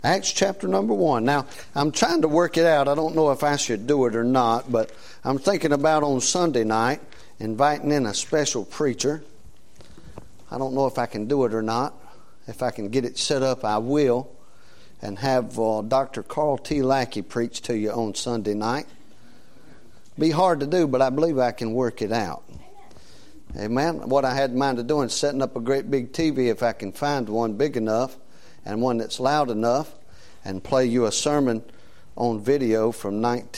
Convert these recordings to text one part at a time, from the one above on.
Acts chapter number 1. Now, I'm trying to work it out. I don't know if I should do it or not, but I'm thinking about on Sunday night inviting in a special preacher. I don't know if I can do it or not. If I can get it set up, I will. And have Dr. Carl T. Lackey preach to you on Sunday night. Be hard to do, but I believe I can work it out. Amen. What I had in mind of doing is setting up a great big TV if I can find one big enough and one that's loud enough, and play you a sermon on video from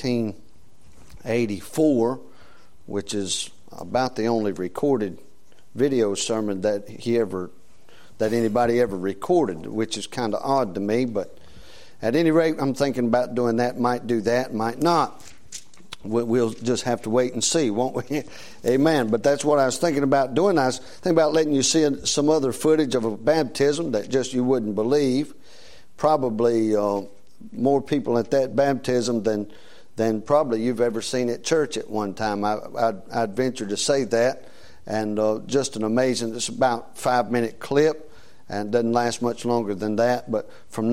1984, which is about the only recorded video sermon that anybody ever recorded, which is kind of odd to me. But at any rate, I'm thinking about doing that. Might do that, might not. We'll just have to wait and see, won't we? Amen. But that's what I was thinking about doing. I was thinking about letting you see some other footage of a baptism that just you wouldn't believe. Probably more people at that baptism than probably you've ever seen at church at one time. I'd venture to say that. And just an amazing, it's about a 5-minute clip. And it doesn't last much longer than that, but from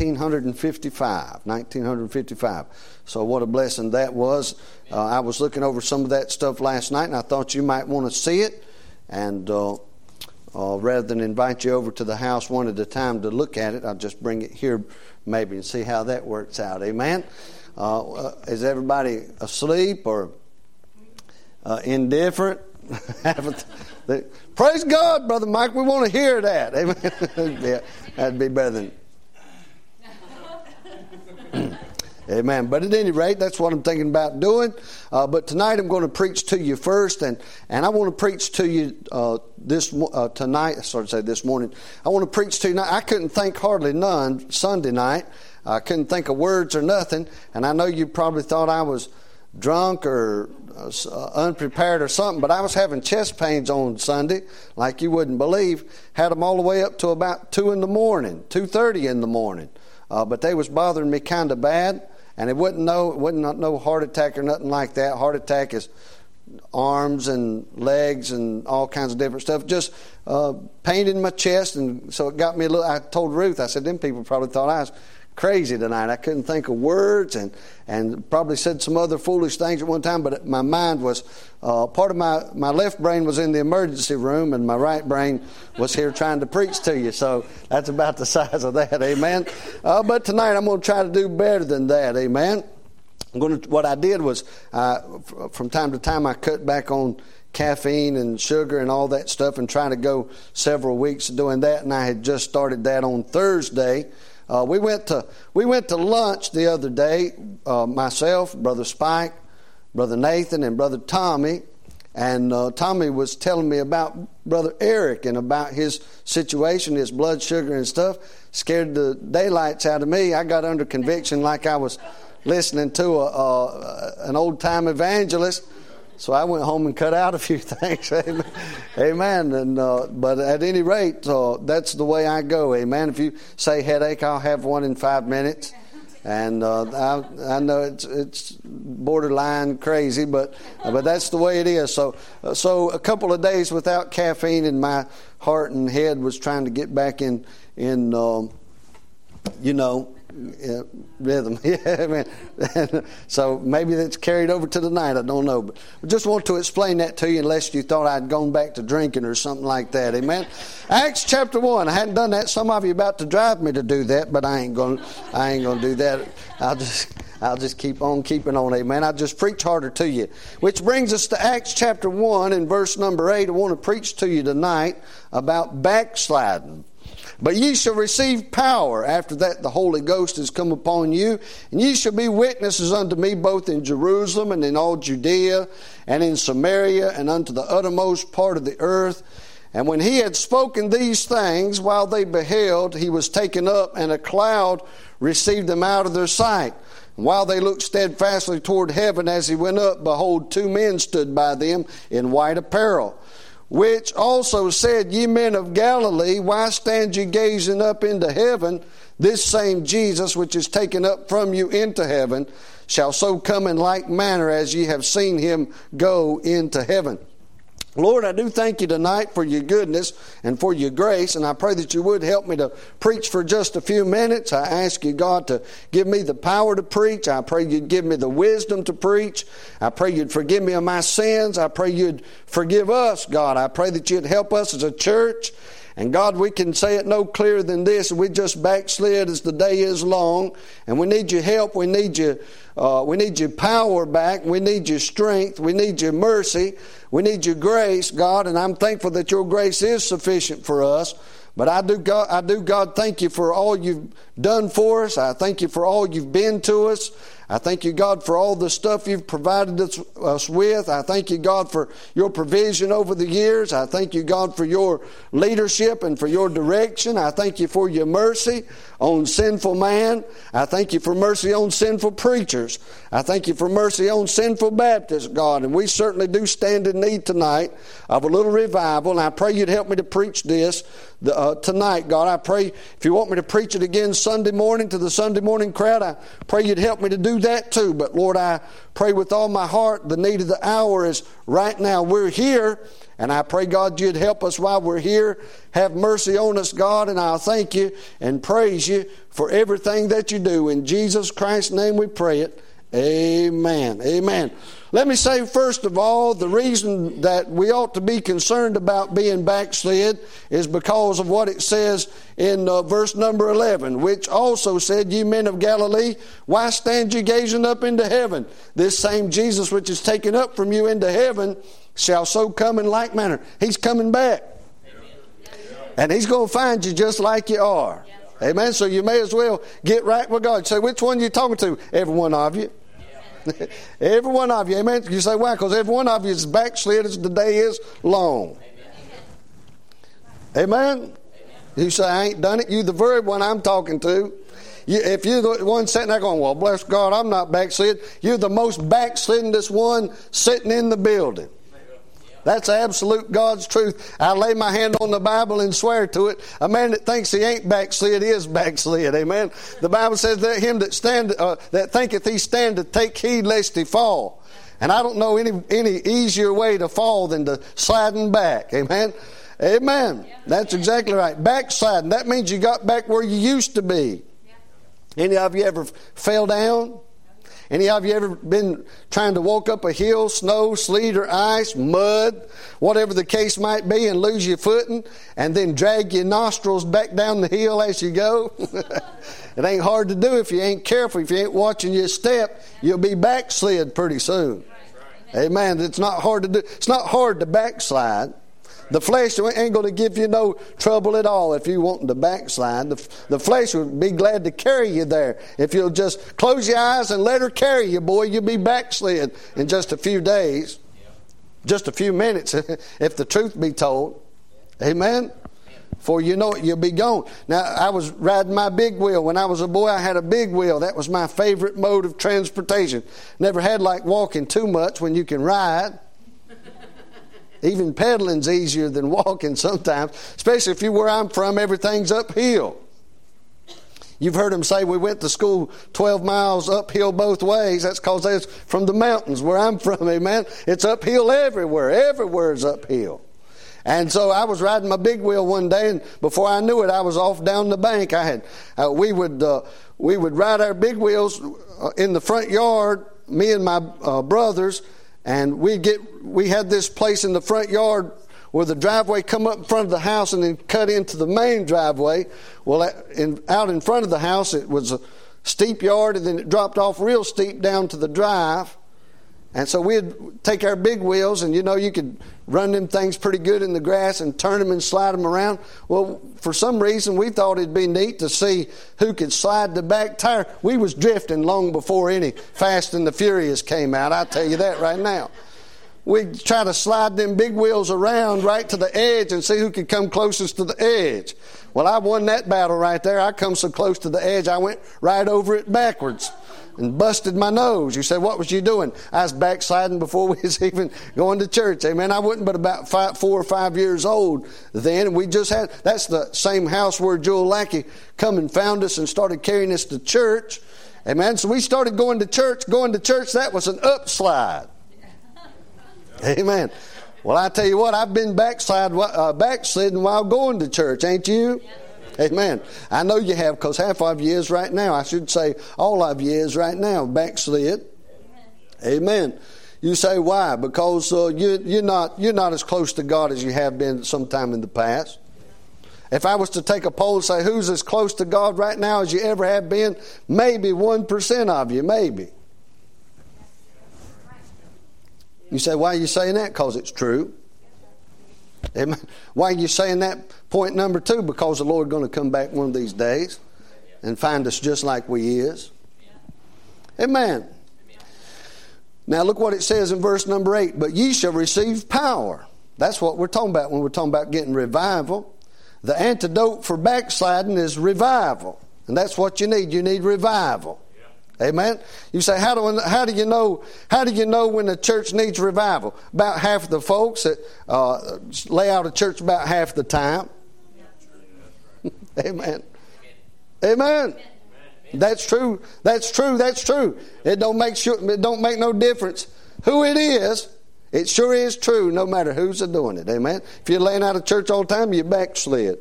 1955. So what a blessing that was. I was looking over some of that stuff last night, and I thought you might want to see it. And rather than invite you over to the house one at a time to look at it, I'll just bring it here maybe and see how that works out. Amen? Is everybody asleep or indifferent? Praise God, Brother Mike. We want to hear that. Amen. Yeah, that'd be better than. Amen. But at any rate, that's what I'm thinking about doing. But tonight I'm going to preach to you first, and I want to preach to you tonight. Sorry to say this morning. I want to preach to you. I couldn't think hardly none Sunday night. I couldn't think of words or nothing, and I know you probably thought I was drunk or unprepared or something, but I was having chest pains on Sunday like you wouldn't believe. Had them all the way up to about 2:30 in the morning. But they was bothering me kind of bad, and it wasn't no heart attack or nothing like that. Heart attack is arms and legs and all kinds of different stuff. Just pain in my chest, and so it got me a little. I told Ruth, I said, them people probably thought I was crazy tonight. I couldn't think of words and probably said some other foolish things at one time, but my mind was, part of my left brain was in the emergency room and my right brain was here trying to preach to you. So that's about the size of that, amen. But tonight I'm going to try to do better than that, amen. What I did was, from time to time I cut back on caffeine and sugar and all that stuff and trying to go several weeks doing that, and I had just started that on Thursday. We went to lunch the other day, myself, Brother Spike, Brother Nathan, and Brother Tommy. And Tommy was telling me about Brother Eric and about his situation, his blood sugar and stuff. Scared the daylights out of me. I got under conviction like I was listening to an old-time evangelist. So I went home and cut out a few things. Amen. And but at any rate, that's the way I go. Amen. If you say headache, I'll have one in 5 minutes. And I know it's borderline crazy, but that's the way it is. So a couple of days without caffeine, and my heart and head was trying to get back in rhythm. Yeah, man. So maybe that's carried over to the night. I don't know. But I just want to explain that to you unless you thought I'd gone back to drinking or something like that. Amen. Acts chapter 1. I hadn't done that. Some of you are about to drive me to do that, but I ain't going to do that. I'll just keep on keeping on. Amen. I'll just preach harder to you. Which brings us to Acts chapter 1 and verse number 8. I want to preach to you tonight about backsliding. But ye shall receive power. After that the Holy Ghost is come upon you, and ye shall be witnesses unto me both in Jerusalem and in all Judea and in Samaria and unto the uttermost part of the earth. And when he had spoken these things, while they beheld, he was taken up, and a cloud received them out of their sight. And while they looked steadfastly toward heaven as he went up, behold, 2 men stood by them in white apparel, which also said, Ye men of Galilee, why stand ye gazing up into heaven? This same Jesus, which is taken up from you into heaven, shall so come in like manner as ye have seen him go into heaven. Lord, I do thank you tonight for your goodness and for your grace, and I pray that you would help me to preach for just a few minutes. I ask you, God, to give me the power to preach. I pray you'd give me the wisdom to preach. I pray you'd forgive me of my sins. I pray you'd forgive us, God. I pray that you'd help us as a church. And God, we can say it no clearer than this. We just backslid as the day is long. And we need your help. We need your power back. We need your strength. We need your mercy. We need your grace, God. And I'm thankful that your grace is sufficient for us. But I do, God, thank you for all you've done for us. I thank you for all you've been to us. I thank you, God, for all the stuff you've provided us with. I thank you, God, for your provision over the years. I thank you, God, for your leadership and for your direction. I thank you for your mercy on sinful man. I thank you for mercy on sinful preachers. I thank you for mercy on sinful Baptists, God. And we certainly do stand in need tonight of a little revival. And I pray you'd help me to preach this tonight, God. I pray if you want me to preach it again Sunday morning to the Sunday morning crowd, I pray you'd help me to do that too. But Lord, I pray with all my heart the need of the hour is right now. We're here, and I pray, God, you'd help us while we're here. Have mercy on us, God, and I'll thank you and praise you for everything that you do. In Jesus Christ's name we pray it. Amen. Amen. Let me say, first of all, the reason that we ought to be concerned about being backslid is because of what it says in verse number 11, which also said, "Ye men of Galilee, why stand ye gazing up into heaven? This same Jesus which is taken up from you into heaven shall so come in like manner." He's coming back. And He's going to find you just like you are. Amen. So you may as well get right with God. Say, which one are you talking to? Every one of you. Every one of you. Amen. You say, why? Because every one of you is backslid as the day is long. Amen. You say, I ain't done it. You the very one I'm talking to. If you're the one sitting there going, well, bless God, I'm not backslid. You're the most backsliddenest one sitting in the building. That's absolute God's truth. I lay my hand on the Bible and swear to it. A man that thinks he ain't backslid is backslid. Amen. The Bible says that him that thinketh he standeth, take heed lest he fall. And I don't know any easier way to fall than to sliding back. Amen. Amen. That's exactly right. Backsliding. That means you got back where you used to be. Any of you ever fell down? Any of you ever been trying to walk up a hill, snow, sleet, or ice, mud, whatever the case might be, and lose your footing, and then drag your nostrils back down the hill as you go? It ain't hard to do if you ain't careful. If you ain't watching your step, you'll be backslid pretty soon. Amen. It's not hard to do. It's not hard to backslide. The flesh ain't going to give you no trouble at all if you want to backslide. The flesh would be glad to carry you there. If you'll just close your eyes and let her carry you, boy, you'll be backslid in just a few days. Just a few minutes, if the truth be told. Amen? For you know it, you'll be gone. Now, I was riding my big wheel. When I was a boy, I had a big wheel. That was my favorite mode of transportation. Never had like walking too much when you can ride. Even pedaling's easier than walking sometimes, especially if you're where I'm from, everything's uphill. You've heard them say we went to school 12 miles uphill both ways. That's because that's from the mountains where I'm from, amen. It's uphill everywhere. Everywhere's uphill. And so I was riding my big wheel one day, and before I knew it, I was off down the bank. We would ride our big wheels in the front yard, me and my brothers. And we had this place in the front yard where the driveway come up in front of the house and then cut into the main driveway. Well, out in front of the house, it was a steep yard, and then it dropped off real steep down to the drive. And so we'd take our big wheels, and you could run them things pretty good in the grass and turn them and slide them around. Well, for some reason, we thought it'd be neat to see who could slide the back tire. We was drifting long before any Fast and the Furious came out, I'll tell you that right now. We'd try to slide them big wheels around right to the edge and see who could come closest to the edge. Well, I won that battle right there. I come so close to the edge, I went right over it backwards and busted my nose. You say, what was you doing? I was backsliding before we was even going to church. Amen. I wasn't but about 4 or 5 years old then. And we just had, that's the same house where Joel Lackey come and found us and started carrying us to church. Amen. So we started going to church. Going to church, that was an upslide. Amen. Well, I tell you what, I've been backsliding while going to church, ain't you? Amen. I know you have, because half of you is right now. I should say all of you is right now backslid. Amen. You say why? Because you're not as close to God as you have been sometime in the past. If I was to take a poll and say who's as close to God right now as you ever have been, maybe 1% of you, maybe. You say, why are you saying that? Because it's true. Amen. Why are you saying that? Point number 2, because the Lord is going to come back one of these days and find us just like we is. Amen. Now look what it says in verse number 8. But ye shall receive power. That's what we're talking about when we're talking about getting revival. The antidote for backsliding is revival. And that's what you need. You need revival. Amen. You say, how do you know when the church needs revival? About half of the folks that lay out a church about half the time. Amen. Amen. That's true. That's true. That's true. It don't make no difference who it is. It sure is true, no matter who's doing it. Amen. If you're laying out of church all the time, you backslid.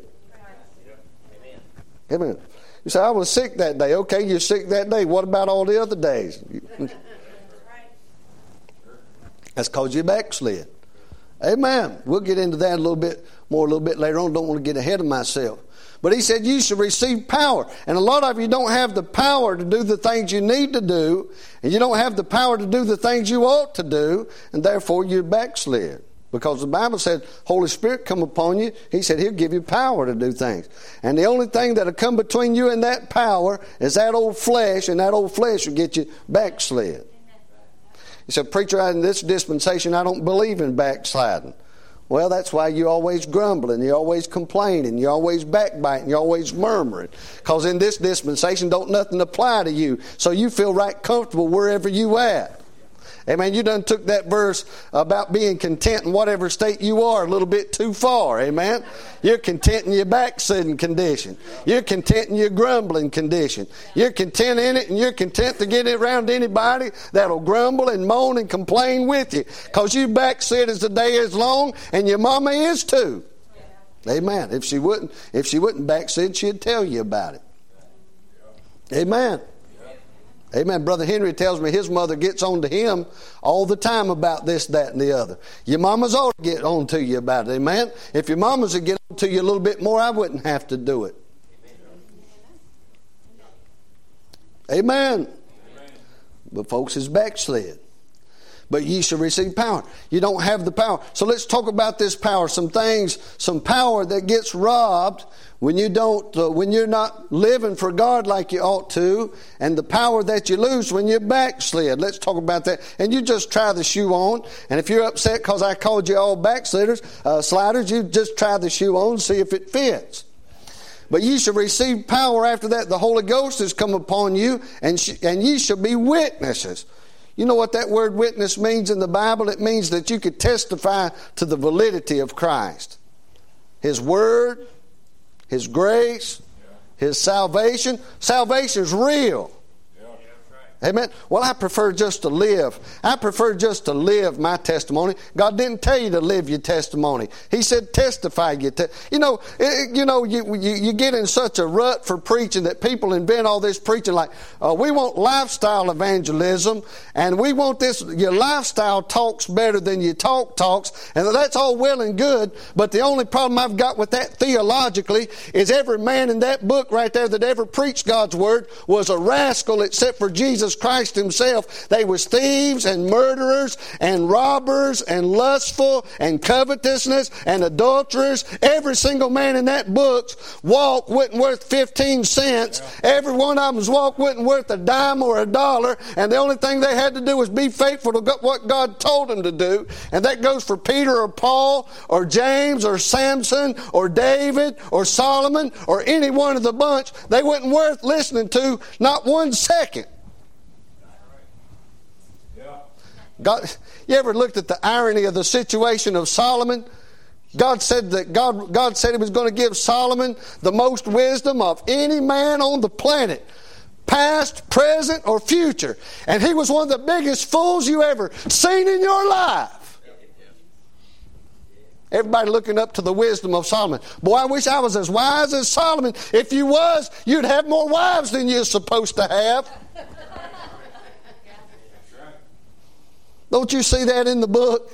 Amen. You say, I was sick that day. Okay, you're sick that day. What about all the other days? That's because you backslid. Amen. We'll get into that a little bit later on. Don't want to get ahead of myself. But he said you should receive power. And a lot of you don't have the power to do the things you need to do. And you don't have the power to do the things you ought to do. And therefore you're backslid. Because the Bible said, Holy Spirit come upon you. He said He'll give you power to do things. And the only thing that'll come between you and that power is that old flesh. And that old flesh will get you backslid. He said, preacher, in this dispensation, I don't believe in backsliding. Well, that's why you're always grumbling, you're always complaining, you're always backbiting, you're always murmuring. Because in this dispensation, don't nothing apply to you. So you feel right comfortable wherever you at. Amen. You done took that verse about being content in whatever state you are a little bit too far. Amen. You're content in your backsliding condition. You're content in your grumbling condition. You're content in it, and you're content to get around anybody that'll grumble and moan and complain with you. Because you backslid as the day is long, and your mama is too. Amen. If she wouldn't backslid, she'd tell you about it. Amen. Amen. Brother Henry tells me his mother gets on to him all the time about this, that, and the other. Your mamas ought to get on to you about it. Amen. If your mamas would get on to you a little bit more, I wouldn't have to do it. Amen. But folks is backslid. But ye shall receive power. You don't have the power. So let's talk about this power. Some things, some power that gets robbed when you don't, when you're not living for God like you ought to, and the power that you lose when you're backslid. Let's talk about that. And you just try the shoe on. And if you're upset because I called you all backsliders, sliders, you just try the shoe on and see if it fits. But ye shall receive power after that. The Holy Ghost has come upon you, and ye shall be witnesses. You know what that word witness means in the Bible? It means that you could testify to the validity of Christ. His Word, His grace, His salvation. Salvation is real. Amen. Well, I prefer just to live. I prefer just to live my testimony. God didn't tell you to live your testimony. He said testify your testimony. You get in such a rut for preaching that people invent all this preaching like, we want lifestyle evangelism, and we want this, your lifestyle talks better than your talks, and that's all well and good, but the only problem I've got with that theologically is every man in that book right there that ever preached God's Word was a rascal except for Jesus Christ Himself. They was thieves and murderers and robbers and lustful and covetousness and adulterers. Every single man in that book's walk wasn't worth 15 cents. Every one of them's walk wasn't worth a dime or a dollar, and the only thing they had to do was be faithful to what God told them to do. And that goes for Peter or Paul or James or Samson or David or Solomon or any one of the bunch. They wasn't worth listening to not 1 second. God, you ever looked at the irony of the situation of Solomon? God said He was going to give Solomon the most wisdom of any man on the planet, past, present, or future. And he was one of the biggest fools you ever seen in your life. Everybody looking up to the wisdom of Solomon. Boy, I wish I was as wise as Solomon. If you was, you'd have more wives than you're supposed to have. Don't you see that in the book?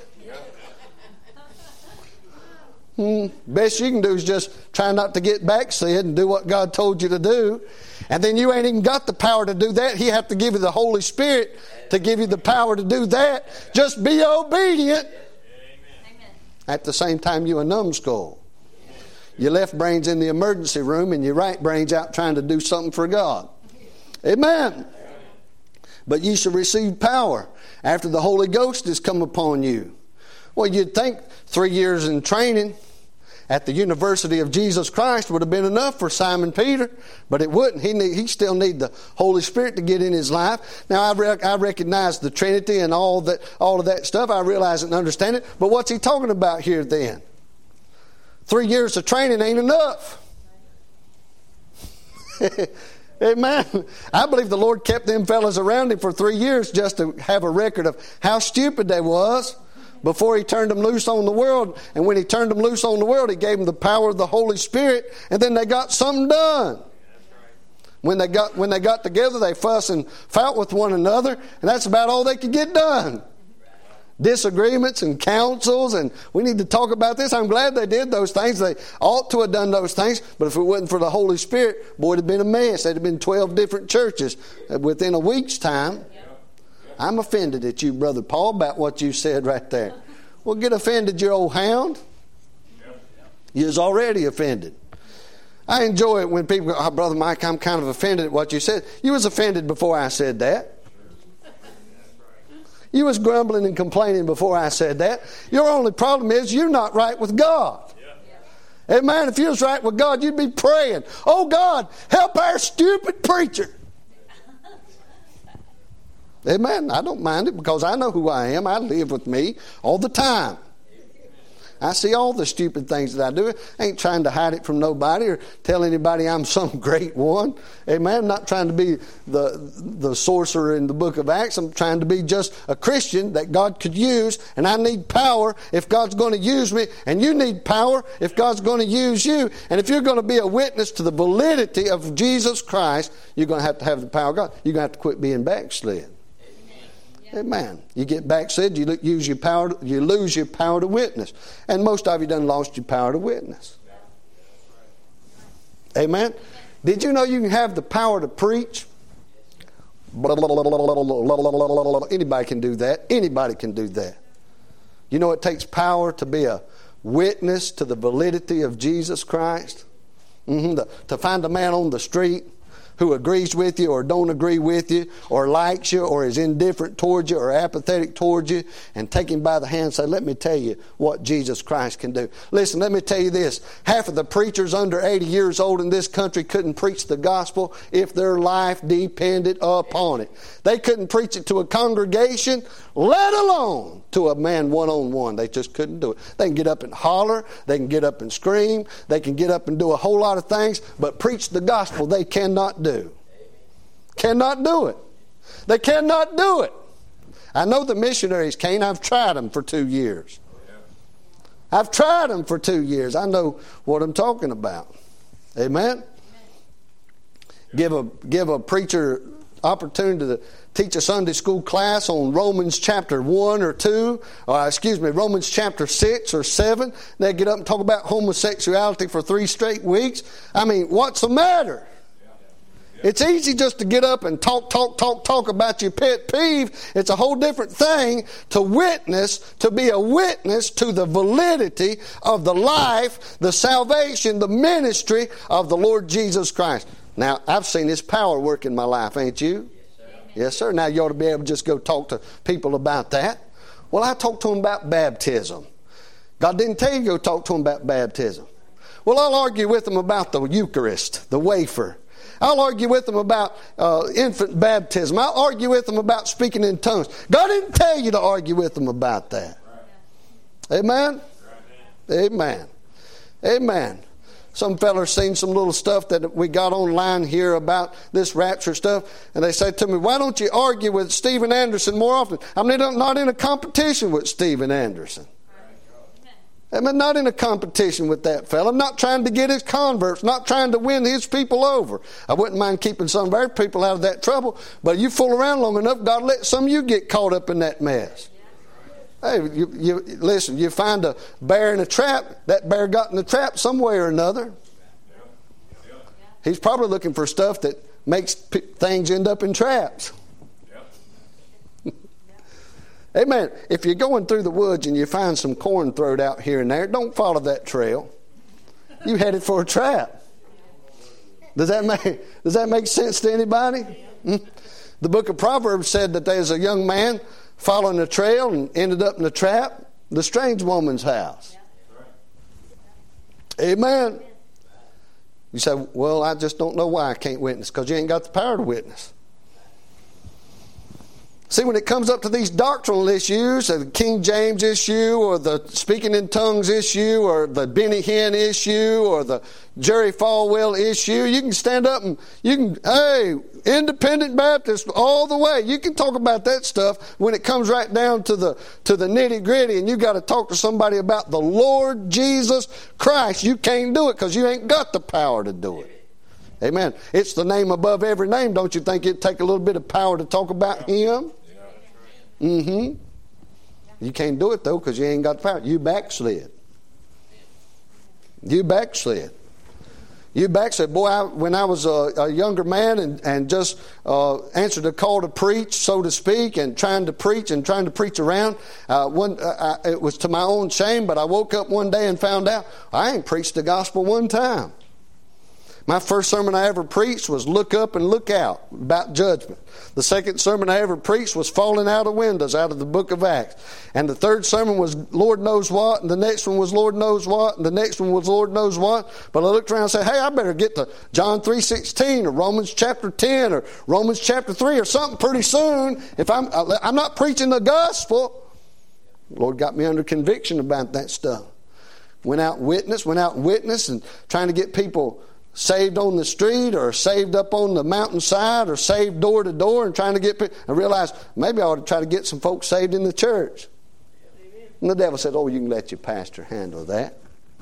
Best you can do is just try not to get backslid and do what God told you to do. And then you ain't even got the power to do that. He have to give you the Holy Spirit to give you the power to do that. Just be obedient. At the same time, you a numbskull. Your left brain's in the emergency room and your right brain's out trying to do something for God. Amen. But you shall receive power after the Holy Ghost has come upon you. Well, you'd think 3 years in training at the University of Jesus Christ would have been enough for Simon Peter, but it wouldn't. He still need the Holy Spirit to get in his life. Now, I recognize the Trinity and all of that stuff. I realize it and understand it. But what's he talking about here then? 3 years of training ain't enough. Amen. I believe the Lord kept them fellas around him for 3 years just to have a record of how stupid they was before he turned them loose on the world. And when he turned them loose on the world, he gave them the power of the Holy Spirit, and then they got something done. When they got together, they fuss and fight with one another, and that's about all they could get done. Disagreements and councils, and we need to talk about this. I'm glad they did those things. They ought to have done those things, but if it wasn't for the Holy Spirit, boy, it'd have been a mess. There'd have been 12 different churches within a week's time. I'm offended at you, Brother Paul, about what you said right there. Well, get offended, you old hound. You was already offended. I enjoy it when people go, oh, Brother Mike, I'm kind of offended at what you said. You was offended before I said that. You was grumbling and complaining before I said that. Your only problem is you're not right with God. Amen. If you was right with God, you'd be praying, oh God, help our stupid preacher. Amen. I don't mind it because I know who I am. I live with me all the time. I see all the stupid things that I do. I ain't trying to hide it from nobody or tell anybody I'm some great one. Amen. I'm not trying to be the sorcerer in the book of Acts. I'm trying to be just a Christian that God could use, and I need power if God's going to use me, and you need power if God's going to use you. And if you're going to be a witness to the validity of Jesus Christ, you're going to have the power of God. You're going to have to quit being backslid. Amen. You get backslid, you lose your power to witness. And most of you done lost your power to witness. Amen. Did you know you can have the power to preach? Anybody can do that. Anybody can do that. You know it takes power to be a witness to the validity of Jesus Christ. To find a man on the street who agrees with you or don't agree with you or likes you or is indifferent towards you or apathetic towards you, and take him by the hand and say, let me tell you what Jesus Christ can do. Listen, let me tell you this. Half of the preachers under 80 years old in this country couldn't preach the gospel if their life depended upon it. They couldn't preach it to a congregation, let alone to a man one-on-one. They just couldn't do it. They can get up and holler. They can get up and scream. They can get up and do a whole lot of things, but preach the gospel they cannot do. Cannot do it. They cannot do it. I know the missionaries can't. I've tried them for 2 years. I've tried them for 2 years. I know what I'm talking about. Amen? Give a preacher opportunity to teach a Sunday school class on Romans chapter 1 or 2, Romans chapter 6 or 7. They get up and talk about homosexuality for 3 straight weeks. I mean, what's the matter? It's easy just to get up and talk about your pet peeve. It's a whole different thing to be a witness to the validity of the life, the salvation, the ministry of the Lord Jesus Christ. Now, I've seen His power work in my life, ain't you? Yes, sir. Now, you ought to be able to just go talk to people about that. Well, I talked to them about baptism. God didn't tell you to go talk to them about baptism. Well, I'll argue with them about the Eucharist, the wafer. I'll argue with them about infant baptism. I'll argue with them about speaking in tongues. God didn't tell you to argue with them about that. Amen? Amen. Amen. Some fellas seen some little stuff that we got online here about this rapture stuff, and they say to me, why don't you argue with Steven Anderson more often? I'm not in a competition with Steven Anderson. I'm not in a competition with that fella. I'm not trying to get his converts, not trying to win his people over. I wouldn't mind keeping some of our people out of that trouble, but you fool around long enough, God let some of you get caught up in that mess. Hey, listen, you find a bear in a trap, that bear got in the trap some way or another. He's probably looking for stuff that makes things end up in traps. Amen. If you're going through the woods and you find some corn thrown out here and there, don't follow that trail. You headed for a trap. Does that make sense to anybody? The book of Proverbs said that there's a young man following a trail and ended up in a trap, the strange woman's house. Amen. You say, well, I just don't know why I can't witness, because you ain't got the power to witness. See, when it comes up to these doctrinal issues, the King James issue, or the speaking in tongues issue, or the Benny Hinn issue, or the Jerry Falwell issue, you can stand up and hey, independent Baptist all the way. You can talk about that stuff when it comes right down to the nitty gritty, and you got to talk to somebody about the Lord Jesus Christ. You can't do it because you ain't got the power to do it. Amen. It's the name above every name. Don't you think it'd take a little bit of power to talk about Him? You can't do it though because you ain't got the power. You backslid. You backslid. You backslid. Boy, when I was a younger man and just answered a call to preach, so to speak, and trying to preach around, it was to my own shame, but I woke up one day and found out I ain't preached the gospel one time. My first sermon I ever preached was Look Up and Look Out, about judgment. The second sermon I ever preached was Falling Out of Windows, out of the book of Acts. And the third sermon was Lord knows what, and the next one was Lord knows what, and the next one was Lord knows what. But I looked around and said, hey, I better get to John 3:16 or Romans chapter 10 or Romans chapter 3 or something pretty soon. If I'm not preaching the gospel. The Lord got me under conviction about that stuff. Went out and witnessed and trying to get people saved on the street or saved up on the mountainside or saved door to door and trying to get people. I realized maybe I ought to try to get some folks saved in the church. And the devil said, oh, you can let your pastor handle that.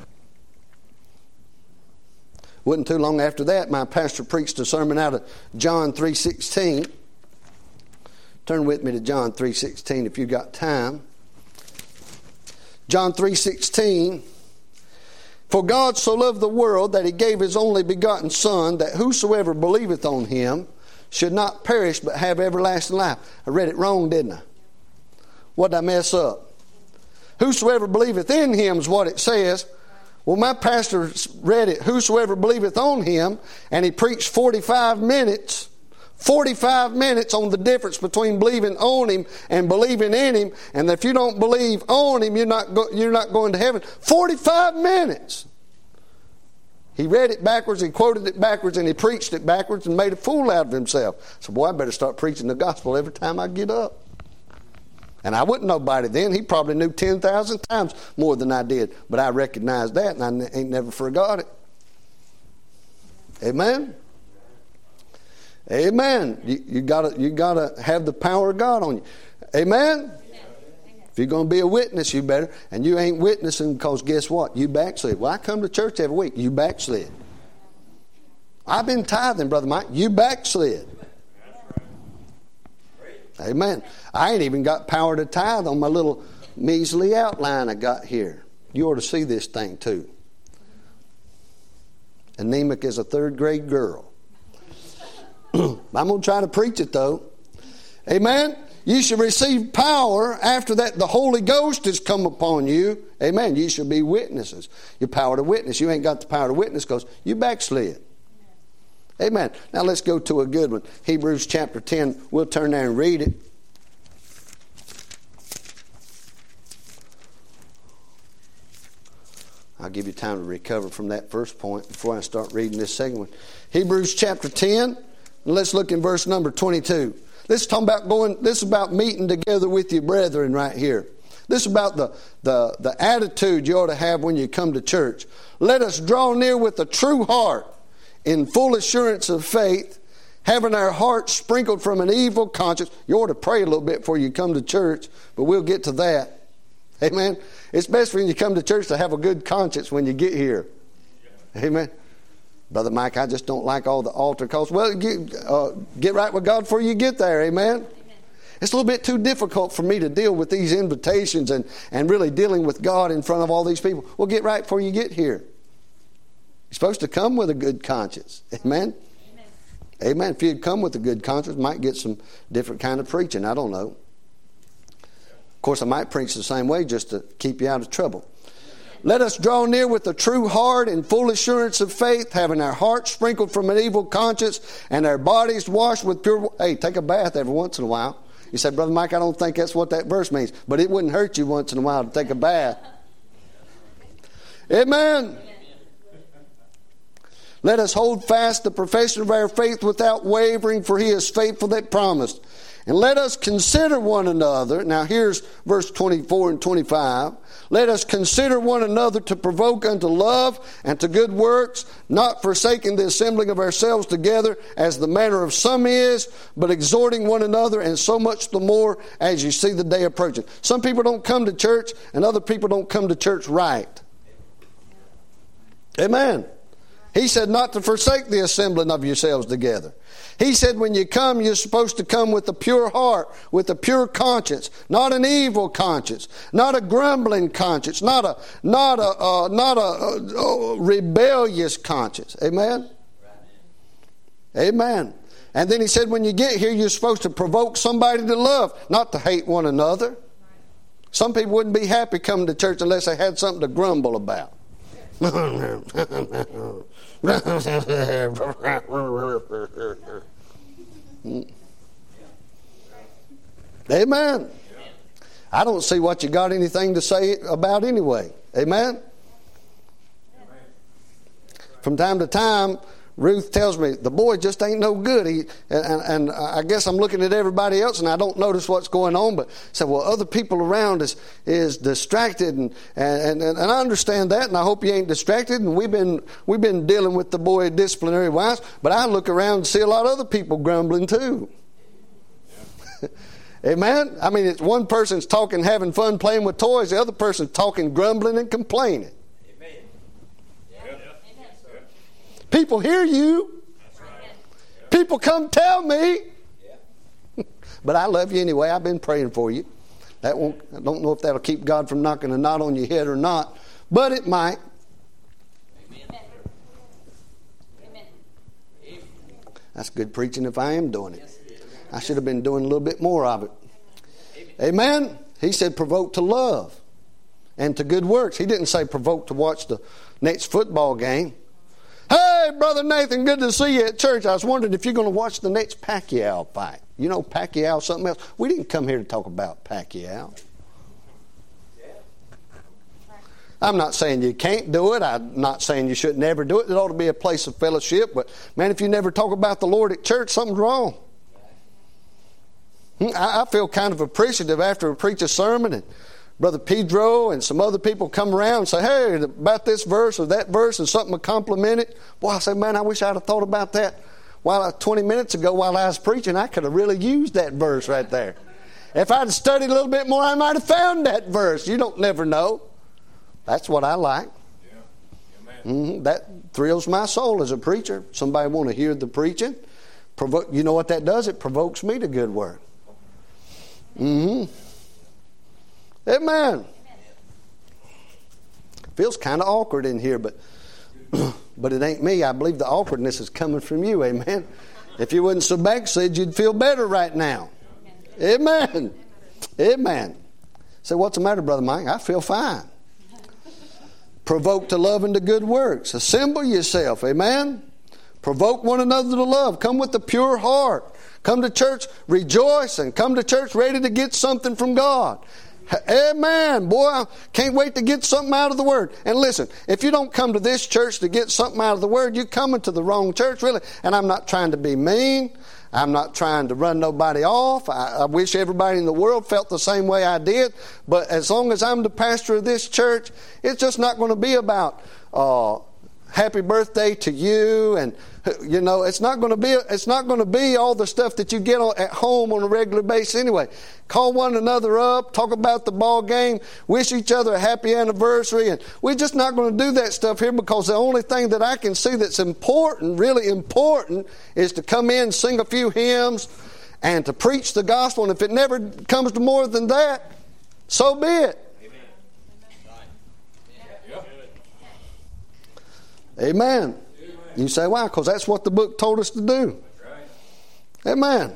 Wasn't too long after that, my pastor preached a sermon out of John 3:16. Turn with me to John 3:16 if you've got time. John 3:16. For God so loved the world that He gave His only begotten Son, that whosoever believeth on Him should not perish but have everlasting life. I read it wrong, didn't I? What did I mess up? Whosoever believeth in Him is what it says. Well, my pastor read it, whosoever believeth on Him, and he preached 45 minutes on the difference between believing on Him and believing in Him. And if you don't believe on Him, you're not going to heaven. 45 minutes. He read it backwards, he quoted it backwards, and he preached it backwards and made a fool out of himself. So, boy, I better start preaching the gospel every time I get up. And I wasn't nobody then. He probably knew 10,000 times more than I did. But I recognized that, and I ain't never forgot it. Amen? Amen. You gotta have the power of God on you. Amen? If you're going to be a witness, you better. And you ain't witnessing because guess what? You backslid. Well, I come to church every week. You backslid. I've been tithing, Brother Mike. You backslid. Amen. I ain't even got power to tithe on my little measly outline I got here. You ought to see this thing too. Anemic as a third grade girl. I'm going to try to preach it though. Amen. You should receive power after that the Holy Ghost has come upon you. Amen. You should be witnesses. Your power to witness. You ain't got the power to witness because you backslid. Amen. Now let's go to a good one. Hebrews chapter 10. We'll turn there and read it. I'll give you time to recover from that first point before I start reading this second one. Hebrews chapter 10. Let's look in verse number 22. This is about meeting together with your brethren right here. This is about the attitude you ought to have when you come to church. Let us draw near with a true heart in full assurance of faith, having our hearts sprinkled from an evil conscience. You ought to pray a little bit before you come to church, but we'll get to that. Amen. It's best when you come to church to have a good conscience when you get here. Amen. Brother Mike, I just don't like all the altar calls. Well, get right with God before you get there. Amen. It's a little bit too difficult for me to deal with these invitations and really dealing with God in front of all these people. Well, get right before you get here. You're supposed to come with a good conscience. Amen? Amen. If you'd come with a good conscience, might get some different kind of preaching. I don't know. Of course, I might preach the same way just to keep you out of trouble. Let us draw near with a true heart and full assurance of faith, having our hearts sprinkled from an evil conscience and our bodies washed with pure... Hey, take a bath every once in a while. You said, Brother Mike, I don't think that's what that verse means. But it wouldn't hurt you once in a while to take a bath. Amen. Let us hold fast the profession of our faith without wavering, for he is faithful that promised. And let us consider one another. Now here's verse 24 and 25. Let us consider one another to provoke unto love and to good works, not forsaking the assembling of ourselves together as the manner of some is, but exhorting one another, and so much the more as you see the day approaching. Some people don't come to church and other people don't come to church right. Amen. He said not to forsake the assembling of yourselves together. He said when you come, you're supposed to come with a pure heart, with a pure conscience, not an evil conscience, not a grumbling conscience, not a rebellious conscience. Amen? Amen. And then he said when you get here, you're supposed to provoke somebody to love, not to hate one another. Some people wouldn't be happy coming to church unless they had something to grumble about. Amen. I don't see what you got anything to say about anyway. Amen. From time to time, Ruth tells me, the boy just ain't no good. And I guess I'm looking at everybody else and I don't notice what's going on. But say, well, other people around is distracted. And I understand that. And I hope you ain't distracted. And we've been dealing with the boy disciplinary wise. But I look around and see a lot of other people grumbling too. Amen? I mean, it's one person's talking, having fun, playing with toys. The other person's talking, grumbling, and complaining. People hear you. People come tell me. But I love you anyway. I've been praying for you. I don't know if that'll keep God from knocking a knot on your head or not, but it might. That's good preaching if I am doing it. I should have been doing a little bit more of it. Amen. He said provoke to love and to good works. He didn't say provoke to watch the next football game. Hey, Brother Nathan, good to see you at church. I was wondering if you're going to watch the next Pacquiao fight. You know, Pacquiao, something else. We didn't come here to talk about Pacquiao. I'm not saying you can't do it. I'm not saying you should never do it. It ought to be a place of fellowship. But, man, if you never talk about the Lord at church, something's wrong. I feel kind of appreciative after I preach a sermon and Brother Pedro and some other people come around and say, hey, about this verse or that verse, and something to compliment it. Boy, I say, man, I wish I'd have thought about that 20 minutes ago while I was preaching. I could have really used that verse right there. If I'd studied a little bit more, I might have found that verse. You don't never know. That's what I like. That thrills my soul as a preacher. Somebody want to hear the preaching. You know what that does? It provokes me to good work. Amen. Feels kind of awkward in here, but it ain't me. I believe the awkwardness is coming from you. Amen. If you wasn't so backslid, you'd feel better right now. Amen. Amen. So what's the matter, Brother Mike? I feel fine. Provoke to love and to good works. Assemble yourself. Amen. Provoke one another to love. Come with a pure heart. Come to church rejoicing. Come to church ready to get something from God. Amen. Boy, I can't wait to get something out of the Word. And listen, if you don't come to this church to get something out of the Word, you're coming to the wrong church, really. And I'm not trying to be mean. I'm not trying to run nobody off. I wish everybody in the world felt the same way I did. But as long as I'm the pastor of this church, it's just not going to be about happy birthday to you, and you know it's not going to be all the stuff that you get at home on a regular basis anyway. Call one another up, talk about the ball game, wish each other a happy anniversary, and we're just not going to do that stuff here, because the only thing that I can see that's important, really important, is to come in, sing a few hymns, and to preach the gospel. And if it never comes to more than that, so be it. Amen. You say, why? Because that's what the book told us to do. Amen.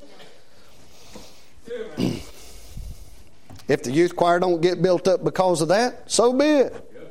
If the youth choir don't get built up because of that, so be it.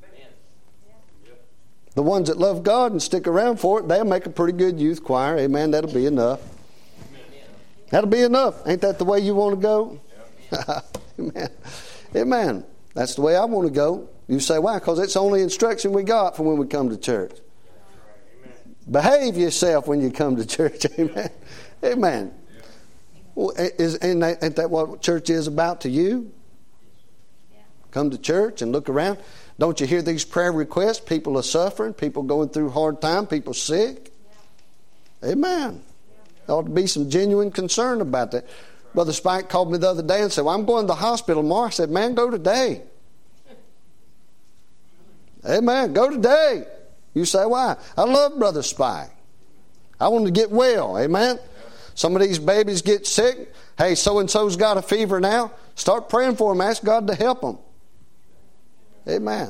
The ones that love God and stick around for it, they'll make a pretty good youth choir. Amen. That'll be enough. That'll be enough. Ain't that the way you want to go? Amen. Amen. That's the way I want to go. You say, why? Because it's the only instruction we got for when we come to church. Amen. Behave yourself when you come to church. Amen. Amen. Well, ain't that what church is about to you? Come to church and look around. Don't you hear these prayer requests? People are suffering. People going through hard time. People sick. Amen. There ought to be some genuine concern about that. Brother Spike called me the other day and said, well, I'm going to the hospital tomorrow. I said, man, go today. Amen. Go today. You say, why? I love Brother Spike. I want to get well. Amen. Some of these babies get sick. Hey, so-and-so's got a fever now. Start praying for them. Ask God to help them. Amen.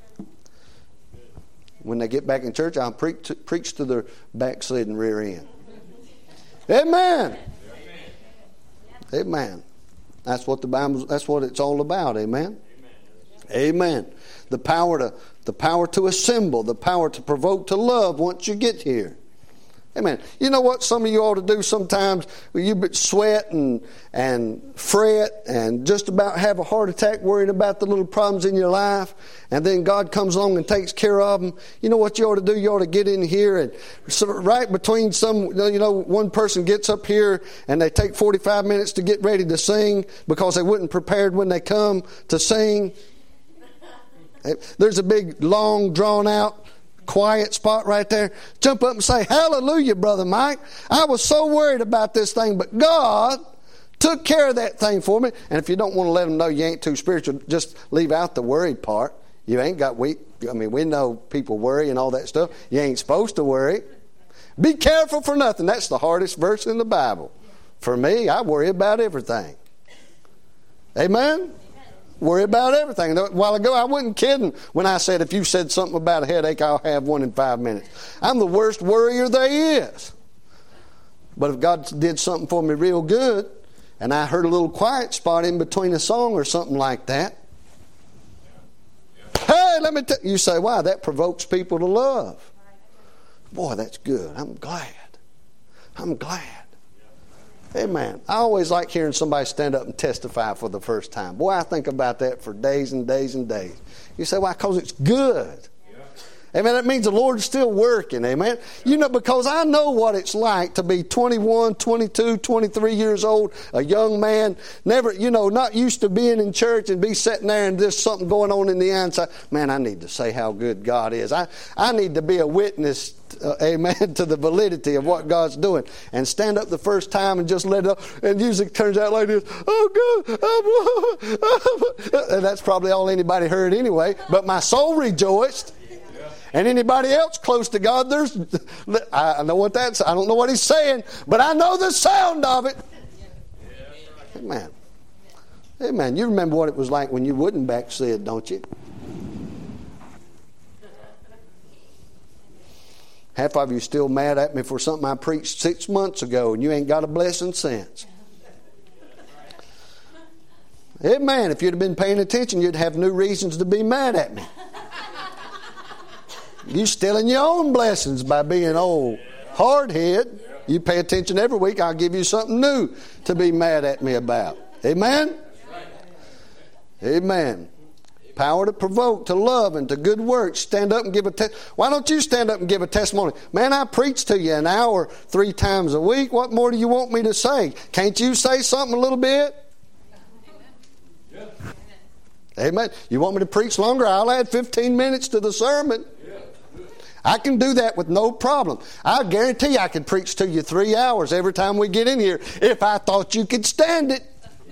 When they get back in church, I'll preach to their backslidden rear end. Amen. Amen. That's what the Bible. That's what it's all about. Amen. Amen. The power to assemble, the power to provoke to love once you get here. Amen. You know what some of you ought to do sometimes? You sweat and fret and just about have a heart attack worrying about the little problems in your life, and then God comes along and takes care of them. You know what you ought to do? You ought to get in here and right between one person gets up here and they take 45 minutes to get ready to sing because they weren't prepared when they come to sing. There's a big, long, drawn-out, quiet spot right there. Jump up and say, hallelujah, Brother Mike. I was so worried about this thing, but God took care of that thing for me. And if you don't want to let them know you ain't too spiritual, just leave out the worried part. You ain't got we know people worry and all that stuff. You ain't supposed to worry. Be careful for nothing. That's the hardest verse in the Bible. For me, I worry about everything. Amen? Worry about everything. A while ago, I wasn't kidding when I said if you said something about a headache, I'll have one in 5 minutes. I'm the worst worrier there is. But if God did something for me real good, and I heard a little quiet spot in between a song or something like that, hey, let me tell you, say, wow, that provokes people to love. Boy, that's good. I'm glad. Amen. I always like hearing somebody stand up and testify for the first time. Boy, I think about that for days and days and days. You say, why? Because it's good. Amen. That means the Lord's still working. Amen. You know, because I know what it's like to be 21, 22, 23 years old, a young man, not used to being in church and be sitting there and there's something going on in the inside. Man, I need to say how good God is. I need to be a witness, amen, to the validity of what God's doing. And stand up the first time and just let it up. And music turns out like this. Oh, God. And that's probably all anybody heard anyway. But my soul rejoiced. And anybody else close to God, I know what that's. I don't know what he's saying, but I know the sound of it. Amen. Amen. You remember what it was like when you wouldn't backslid, don't you? Half of you still mad at me for something I preached 6 months ago, and you ain't got a blessing since. Amen. If you'd have been paying attention, you'd have new reasons to be mad at me. You stealing your own blessings by being old hardhead. You pay attention every week, I'll give you something new to be mad at me about. Amen? Amen. Power to provoke, to love, and to good works. Stand up and give a Why don't you stand up and give a testimony? Man, I preach to you an hour 3 times a week. What more do you want me to say? Can't you say something a little bit? Amen. You want me to preach longer? I'll add 15 minutes to the sermon. I can do that with no problem. I guarantee I could preach to you 3 hours every time we get in here if I thought you could stand it.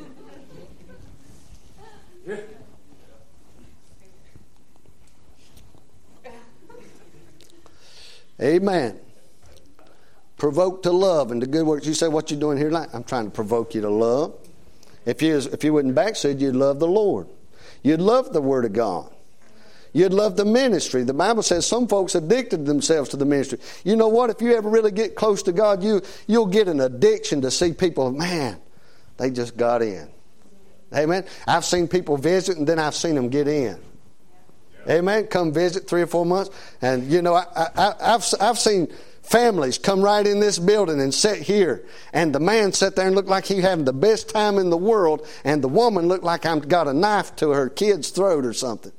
Amen. Provoke to love and to good works. You say, what you doing here tonight? I'm trying to provoke you to love. If you wouldn't backslid, you'd love the Lord. You'd love the Word of God. You'd love the ministry. The Bible says some folks addicted themselves to the ministry. You know what? If you ever really get close to God, you'll get an addiction to see people, man, they just got in. Amen. I've seen people visit and then I've seen them get in. Amen. Come visit 3 or 4 months. And, you know, I've seen families come right in this building and sit here. And the man sat there and looked like he having the best time in the world. And the woman looked like I've got a knife to her kid's throat or something.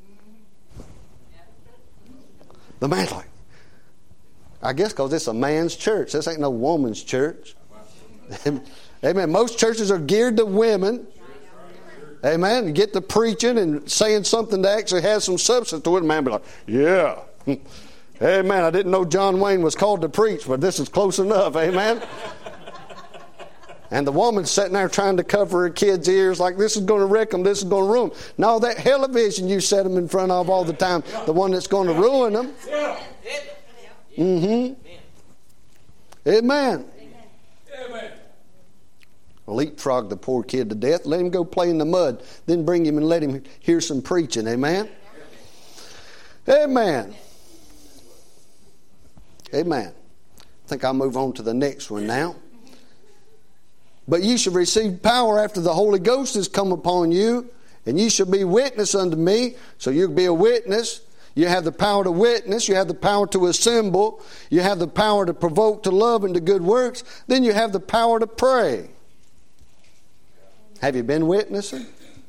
The man's like, I guess because it's a man's church. This ain't no woman's church. Amen. Most churches are geared to women. Amen. You get to preaching and saying something that actually has some substance to it. Man be like, yeah. Amen. I didn't know John Wayne was called to preach, but this is close enough. Amen. And the woman's sitting there trying to cover her kid's ears like this is going to wreck them, this is going to ruin them. No, that television you set them in front of all the time, the one that's going to ruin them. Mm-hmm. Amen. Amen. Leapfrog the poor kid to death. Let him go play in the mud. Then bring him and let him hear some preaching. Amen. Amen. Amen. I think I'll move on to the next one now. But ye shall receive power after the Holy Ghost has come upon you, and ye shall be witness unto me. So you'll be a witness. You have the power to witness. You have the power to assemble. You have the power to provoke to love and to good works. Then you have the power to pray. Have you been witnessing?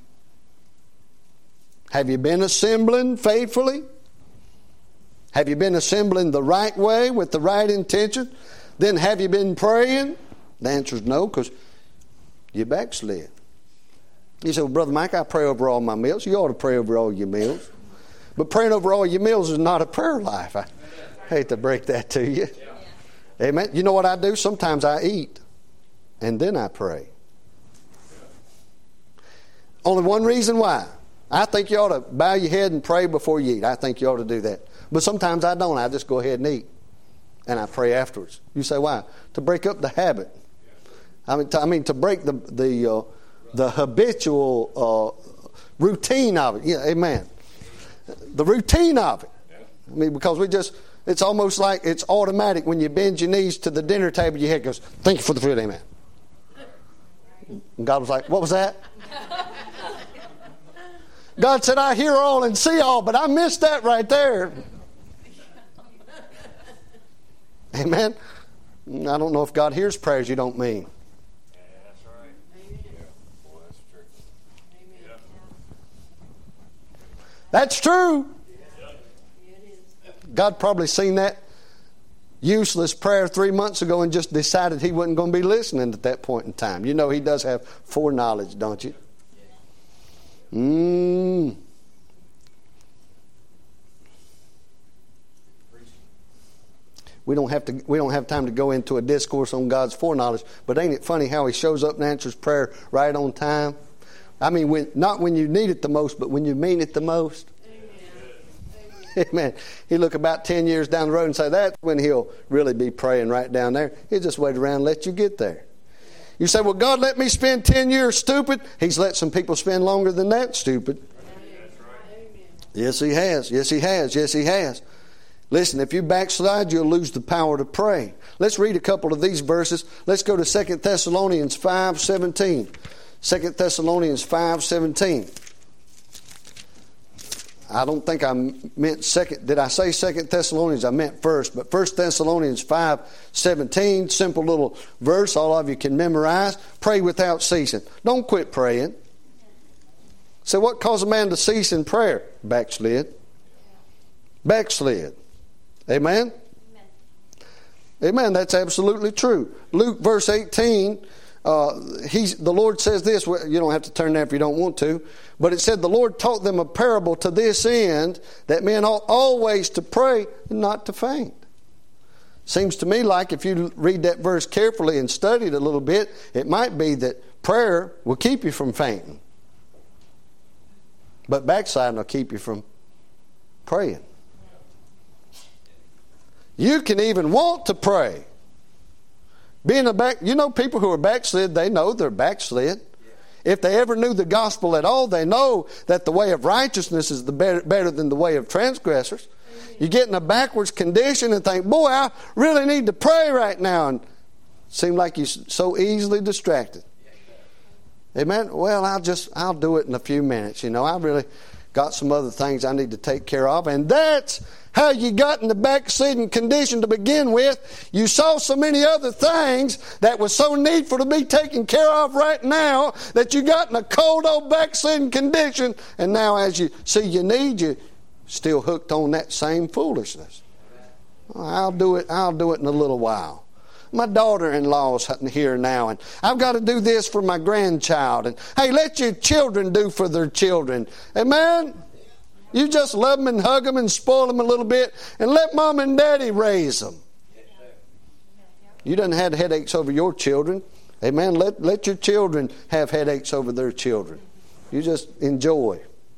Have you been assembling faithfully? Have you been assembling the right way with the right intention? Then have you been praying? The answer is no, because you backslid. You say, well, Brother Mike, I pray over all my meals. You ought to pray over all your meals. But praying over all your meals is not a prayer life. I hate to break that to you. Amen. You know what I do? Sometimes I eat, and then I pray. Only one reason why. I think you ought to bow your head and pray before you eat. I think you ought to do that. But sometimes I don't. I just go ahead and eat. And I pray afterwards. You say, why? To break up the habit. I mean, to break the habitual routine of it. Yeah, amen. The routine of it. I mean, because it's almost like it's automatic. When you bend your knees to the dinner table, your head goes, thank you for the food, amen. And God was like, what was that? God said, I hear all and see all, but I missed that right there. Amen. I don't know if God hears prayers you don't mean. Yeah, that's right. Yeah. Boy, that's true. Yeah. That's true. God probably seen that useless prayer 3 months ago and just decided He wasn't going to be listening at that point in time. You know He does have foreknowledge, don't you? We don't have time to go into a discourse on God's foreknowledge, but ain't it funny how He shows up and answers prayer right on time? I mean, not when you need it the most, but when you mean it the most. Amen. Amen. He look about 10 years down the road and say, that's when He'll really be praying right down there. He'll just wait around and let you get there. You say, well, God let me spend 10 years stupid. He's let some people spend longer than that stupid. That's right. Yes, He has. Yes, He has. Yes, He has. Listen, if you backslide, you'll lose the power to pray. Let's read a couple of these verses. Let's go to 2 Thessalonians 5:17. 2 Thessalonians 5:17. I don't think I meant second. Did I say 2 Thessalonians? I meant first. But 1 Thessalonians 5:17, simple little verse all of you can memorize. Pray without ceasing. Don't quit praying. So what caused a man to cease in prayer? Backslid. Backslid. Amen? Amen. That's absolutely true. Luke verse 18, the Lord says this. You don't have to turn there if you don't want to. But it said the Lord taught them a parable to this end, that men ought always to pray and not to faint. Seems to me like if you read that verse carefully and study it a little bit, it might be that prayer will keep you from fainting. But backsliding will keep you from praying. You can even want to pray. People who are backslid, they know they're backslid. If they ever knew the gospel at all, they know that the way of righteousness is better than the way of transgressors. You get in a backwards condition and think, boy, I really need to pray right now. And seem like you're so easily distracted. Amen? Well, I'll do it in a few minutes. I really got some other things I need to take care of. And that's how you got in the backsliding condition to begin with. You saw so many other things that was so needful to be taken care of right now that you got in a cold old backsliding condition. And now as you see your need, you're still hooked on that same foolishness. I'll do it in a little while. My daughter-in-law's here now, and I've got to do this for my grandchild. And hey, let your children do for their children. Amen? You just love them and hug them and spoil them a little bit, and let mom and daddy raise them. You done had headaches over your children. Amen? Let your children have headaches over their children. You just enjoy.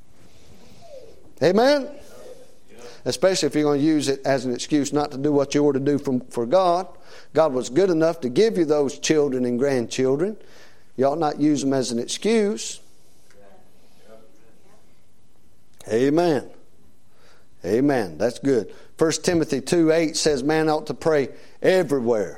Amen? Especially if you're going to use it as an excuse not to do what you ought to do for God. God was good enough to give you those children and grandchildren. You ought not use them as an excuse. Amen. Amen. That's good. 1 Timothy 2:8 says man ought to pray everywhere.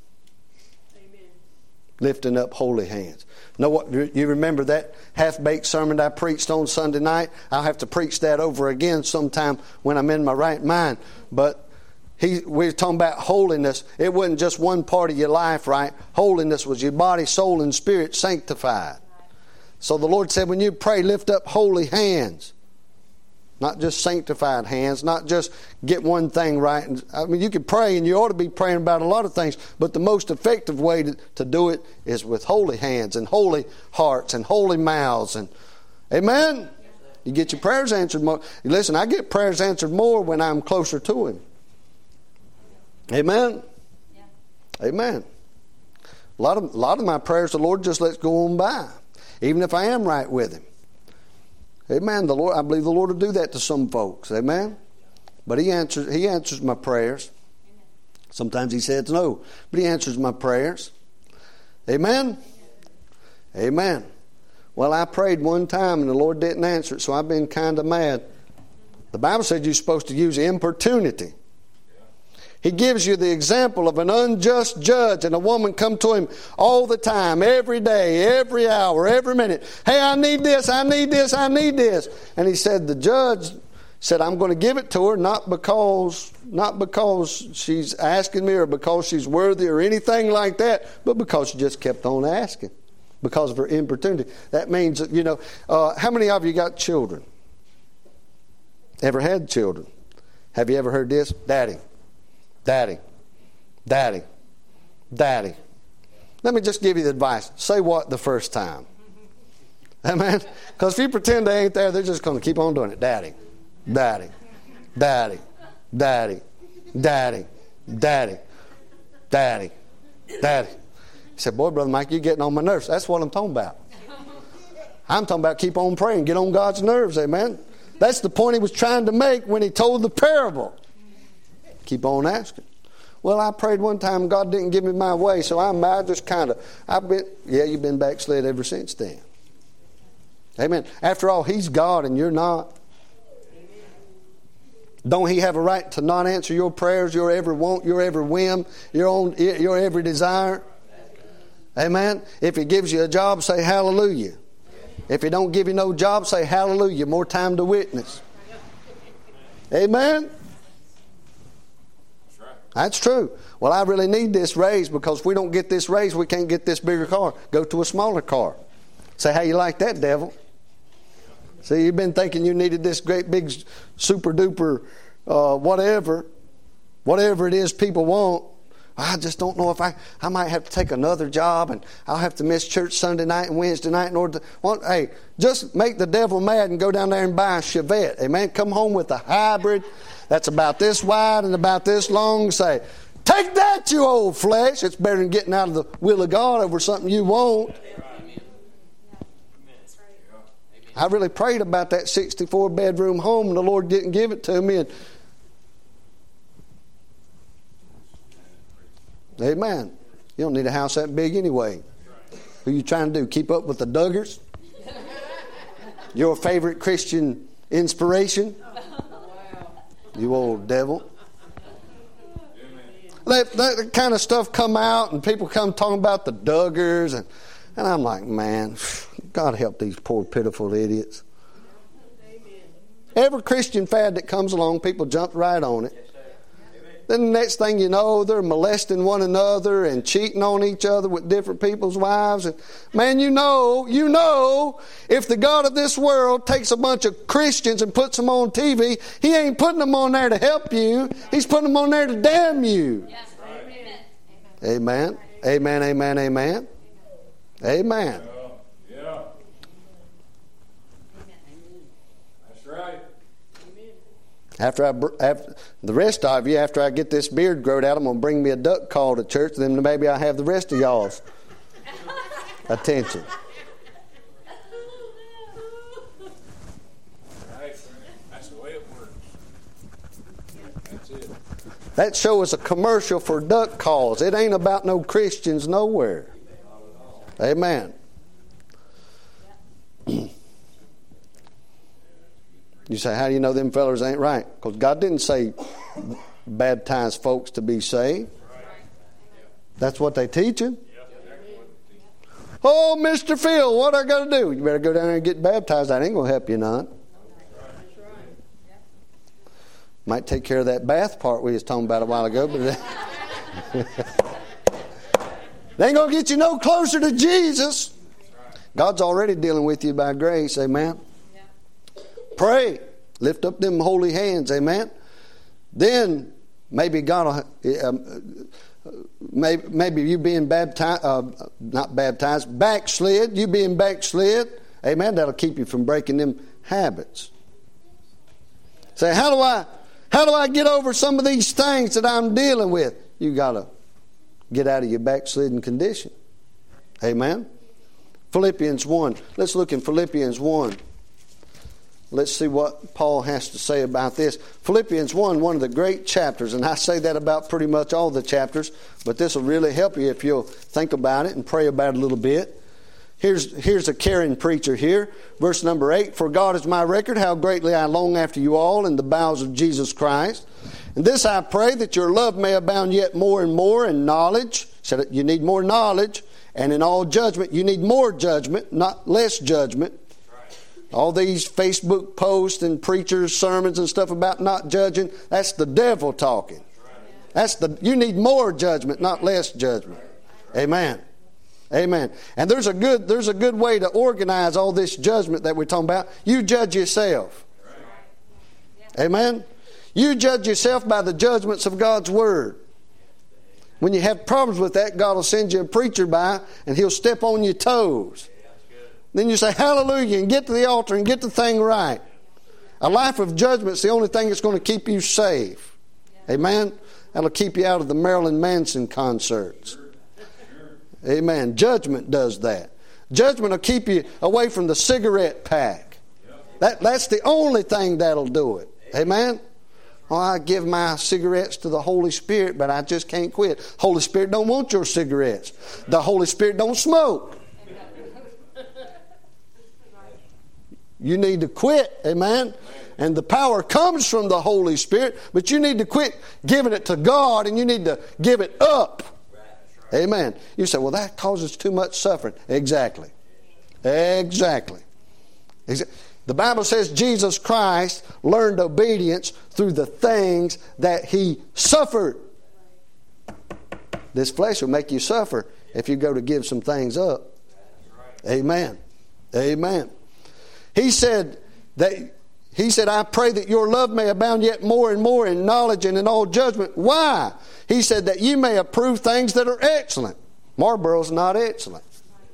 Amen. Lifting up holy hands. Know what? You remember that half-baked sermon I preached on Sunday night? I'll have to preach that over again sometime when I'm in my right mind. But we're talking about holiness. It wasn't just one part of your life, right? Holiness was your body, soul, and spirit sanctified. So the Lord said when you pray, lift up holy hands. Not just sanctified hands, not just get one thing right. I mean, you could pray and you ought to be praying about a lot of things, but the most effective way to do it is with holy hands and holy hearts and holy mouths. And amen? You get your prayers answered more. Listen, I get prayers answered more when I'm closer to Him. Amen? Amen. A lot of my prayers the Lord just lets go on by, even if I am right with Him. Amen. I believe the Lord will do that to some folks. Amen. But He answers my prayers. Sometimes He says no, but He answers my prayers. Amen. Amen. Well, I prayed one time and the Lord didn't answer it, so I've been kind of mad. The Bible said you're supposed to use importunity. He gives you the example of an unjust judge and a woman come to him all the time, every day, every hour, every minute. Hey, I need this, I need this, I need this. And he said, the judge said, I'm going to give it to her, not because she's asking me or because she's worthy or anything like that, but because she just kept on asking because of her importunity. That means, how many of you got children? Ever had children? Have you ever heard this? Daddy. Daddy, daddy, daddy. Let me just give you the advice. Say what the first time? Amen? Because if you pretend they ain't there, they're just going to keep on doing it. Daddy, daddy, daddy, daddy, daddy, daddy, daddy, daddy. He said, boy, Brother Mike, you're getting on my nerves. That's what I'm talking about. I'm talking about keep on praying, get on God's nerves, amen? That's the point he was trying to make when he told the parable. Keep on asking. Well, I prayed one time, God didn't give me my way, so I just you've been backslid ever since then. Amen. After all, He's God and you're not. Don't He have a right to not answer your prayers, your every want, your every whim, your every desire? Amen. If He gives you a job, say hallelujah. If He don't give you no job, say hallelujah. More time to witness. Amen. That's true. Well, I really need this raise because if we don't get this raise, we can't get this bigger car. Go to a smaller car. Say, how you like that, devil? See, you've been thinking you needed this great big super duper whatever it is people want. I just don't know if I might have to take another job, and I'll have to miss church Sunday night and Wednesday night in order to... Well, hey, just make the devil mad and go down there and buy a Chevette. Amen. Come home with a hybrid that's about this wide and about this long. Say, take that, you old flesh. It's better than getting out of the will of God over something you want. I really prayed about that 64-bedroom home, and the Lord didn't give it to me. And amen. You don't need a house that big anyway. Who you trying to do? Keep up with the Duggars? Your favorite Christian inspiration? You old devil. That kind of stuff come out, and people come talking about the Duggars, and I'm like, man, God help these poor pitiful idiots. Every Christian fad that comes along, people jump right on it. Then the next thing you know, they're molesting one another and cheating on each other with different people's wives. And man, you know, if the God of this world takes a bunch of Christians and puts them on TV, He ain't putting them on there to help you. He's putting them on there to damn you. Yes. Amen. Amen, amen, amen. Amen. Yeah. That's right. After the rest of you, after I get this beard growed out, I'm going to bring me a duck call to church. Then maybe I'll have the rest of y'all's attention. Right. That's the way it works. That's it. That show is a commercial for duck calls. It ain't about no Christians nowhere. Amen. You say, how do you know them fellers ain't right? Because God didn't say baptize folks to be saved. That's what they teaching. Oh, Mr. Phil, what I got to do? You better go down there and get baptized. That ain't going to help you none. Might take care of that bath part we was talking about a while ago, but they ain't going to get you no closer to Jesus. God's already dealing with you by grace. Amen. Pray. Lift up them holy hands. Amen. Then maybe God will... maybe you being baptized, not baptized, backslid. You being backslid. Amen. That'll keep you from breaking them habits. Say, how do I get over some of these things that I'm dealing with? You got to get out of your backslidden condition. Amen. Philippians 1. Let's look in Philippians 1. Let's see what Paul has to say about this. Philippians 1, one of the great chapters, and I say that about pretty much all the chapters, but this will really help you if you'll think about it and pray about it a little bit. Here's a caring preacher here. Verse number 8, for God is my record, how greatly I long after you all in the bowels of Jesus Christ. And this I pray, that your love may abound yet more and more in knowledge. So that you need more knowledge, and in all judgment. You need more judgment, not less judgment. All these Facebook posts and preachers' sermons and stuff about not judging, that's the devil talking. You need more judgment, not less judgment. Amen. Amen. And there's a good way to organize all this judgment that we're talking about. You judge yourself. Amen. You judge yourself by the judgments of God's Word. When you have problems with that, God will send you a preacher by, and he'll step on your toes. Then you say, hallelujah, and get to the altar and get the thing right. A life of judgment is the only thing that's going to keep you safe. Amen? That'll keep you out of the Marilyn Manson concerts. Amen. Judgment does that. Judgment will keep you away from the cigarette pack. That's the only thing that'll do it. Amen? Well, I give my cigarettes to the Holy Spirit, but I just can't quit. Holy Spirit don't want your cigarettes. The Holy Spirit don't smoke. You need to quit, amen? And the power comes from the Holy Spirit, but you need to quit giving it to God, and you need to give it up. Amen. You say, well, that causes too much suffering. Exactly. The Bible says Jesus Christ learned obedience through the things that He suffered. This flesh will make you suffer if you go to give some things up. Amen. Amen. He said that He said, I pray that your love may abound yet more and more in knowledge and in all judgment. Why? He said that you may approve things that are excellent. Marlboro's not excellent.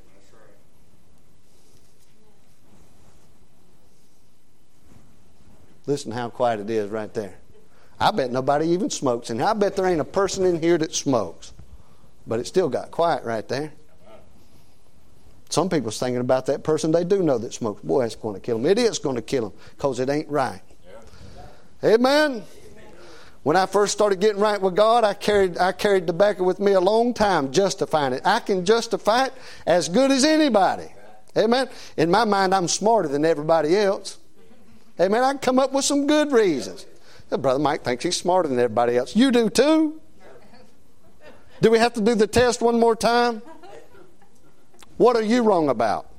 Listen how quiet it is right there. I bet nobody even smokes. And I bet there ain't a person in here that smokes. But it still got quiet right there. Some people's thinking about that person they do know that smokes. Boy, it's going to kill them. It is going to kill them because it ain't right. Yeah. Amen? When I first started getting right with God, I carried tobacco with me a long time, justifying it. I can justify it as good as anybody. Amen? In my mind, I'm smarter than everybody else. Amen? I can come up with some good reasons. Brother Mike thinks he's smarter than everybody else. You do too? Do we have to do the test one more time? What are you wrong about?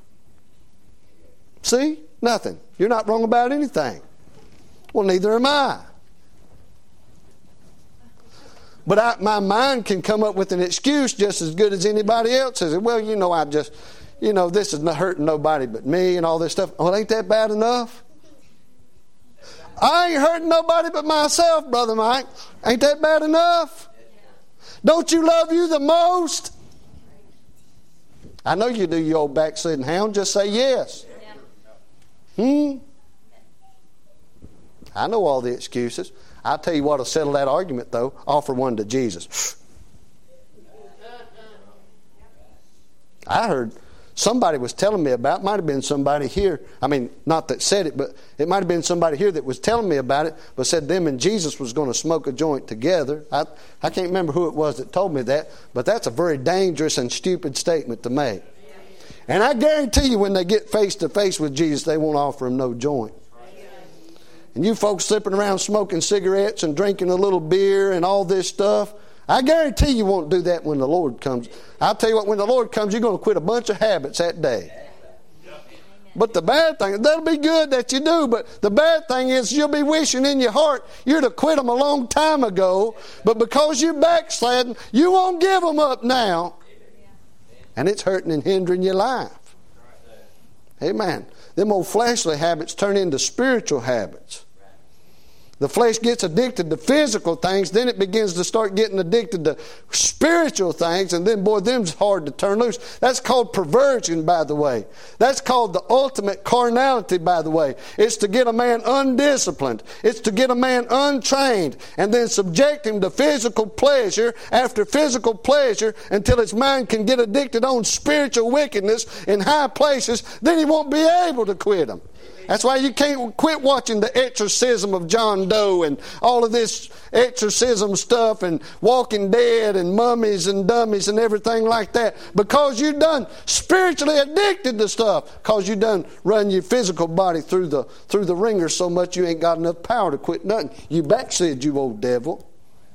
See? Nothing. You're not wrong about anything. Well, neither am I. But my mind can come up with an excuse just as good as anybody else's. Well, this is not hurting nobody but me and all this stuff. Well, ain't that bad enough? I ain't hurting nobody but myself, Brother Mike. Ain't that bad enough? Don't you love you the most? I know you do, you old backslidden hound. Just say yes. I know all the excuses. I'll tell you what will settle that argument, though. Offer one to Jesus. I heard somebody was telling me about, might have been somebody here. I mean, not that said it, but it might have been somebody here that was telling me about it, but said them and Jesus was going to smoke a joint together. I can't remember who it was that told me that, but that's a very dangerous and stupid statement to make. And I guarantee you when they get face to face with Jesus, they won't offer him no joint. And you folks slipping around smoking cigarettes and drinking a little beer and all this stuff, I guarantee you won't do that when the Lord comes. I'll tell you what, when the Lord comes, you're going to quit a bunch of habits that day. But the bad thing, that'll be good that you do, but the bad thing is you'll be wishing in your heart you'd have quit them a long time ago, but because you're backsliding, you won't give them up now. And it's hurting and hindering your life. Amen. Them old fleshly habits turn into spiritual habits. The flesh gets addicted to physical things, then it begins to start getting addicted to spiritual things, and then, boy, them's hard to turn loose. That's called perversion, by the way. That's called the ultimate carnality, by the way. It's to get a man undisciplined. It's to get a man untrained, and then subject him to physical pleasure after physical pleasure until his mind can get addicted on spiritual wickedness in high places. Then he won't be able to quit them. That's why you can't quit watching the exorcism of John Doe and all of this exorcism stuff and Walking Dead and mummies and dummies and everything like that. Because you done spiritually addicted to stuff. Because you done run your physical body through the ringer so much you ain't got enough power to quit nothing. You backslid, you old devil.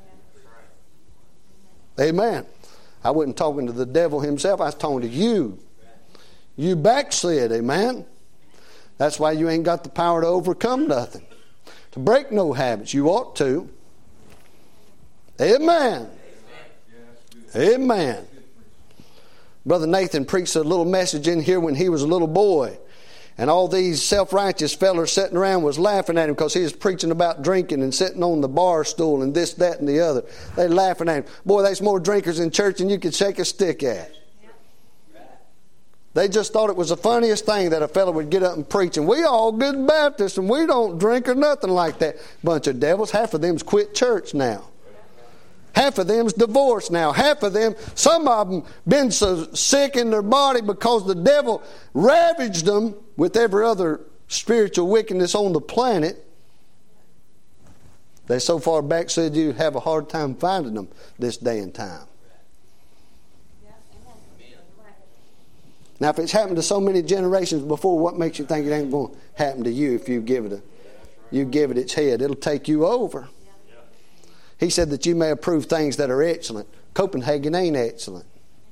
Amen. I wasn't talking to the devil himself. I was talking to you. You backslid, amen. That's why you ain't got the power to overcome nothing. To break no habits. You ought to. Amen. Amen. Brother Nathan preached a little message in here when he was a little boy. And all these self-righteous fellers sitting around was laughing at him because he was preaching about drinking and sitting on the bar stool and this, that, and the other. They laughing at him. Boy, there's more drinkers in church than you could shake a stick at. They just thought it was the funniest thing that a fellow would get up and preach. And we all good Baptists and we don't drink or nothing like that. Bunch of devils. Half of them's quit church now. Half of them's divorced now. Half of them, some of them been so sick in their body because the devil ravaged them with every other spiritual wickedness on the planet. They so far backslid you have a hard time finding them this day and time. Now, if it's happened to so many generations before, what makes you think it ain't going to happen to you if you give it its head? It'll take you over. He said that you may approve things that are excellent. Copenhagen ain't excellent.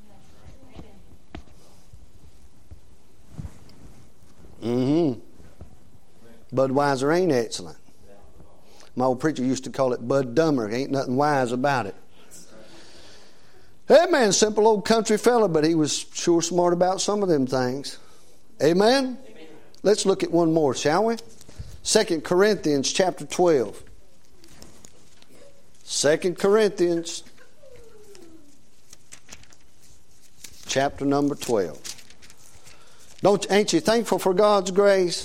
Budweiser ain't excellent. My old preacher used to call it Bud Dummer. Ain't nothing wise about it. That man's simple old country fella, but he was sure smart about some of them things. Amen? Let's look at one more, shall we? 2 Corinthians chapter 12. 2 Corinthians chapter number 12. Ain't you thankful for God's grace?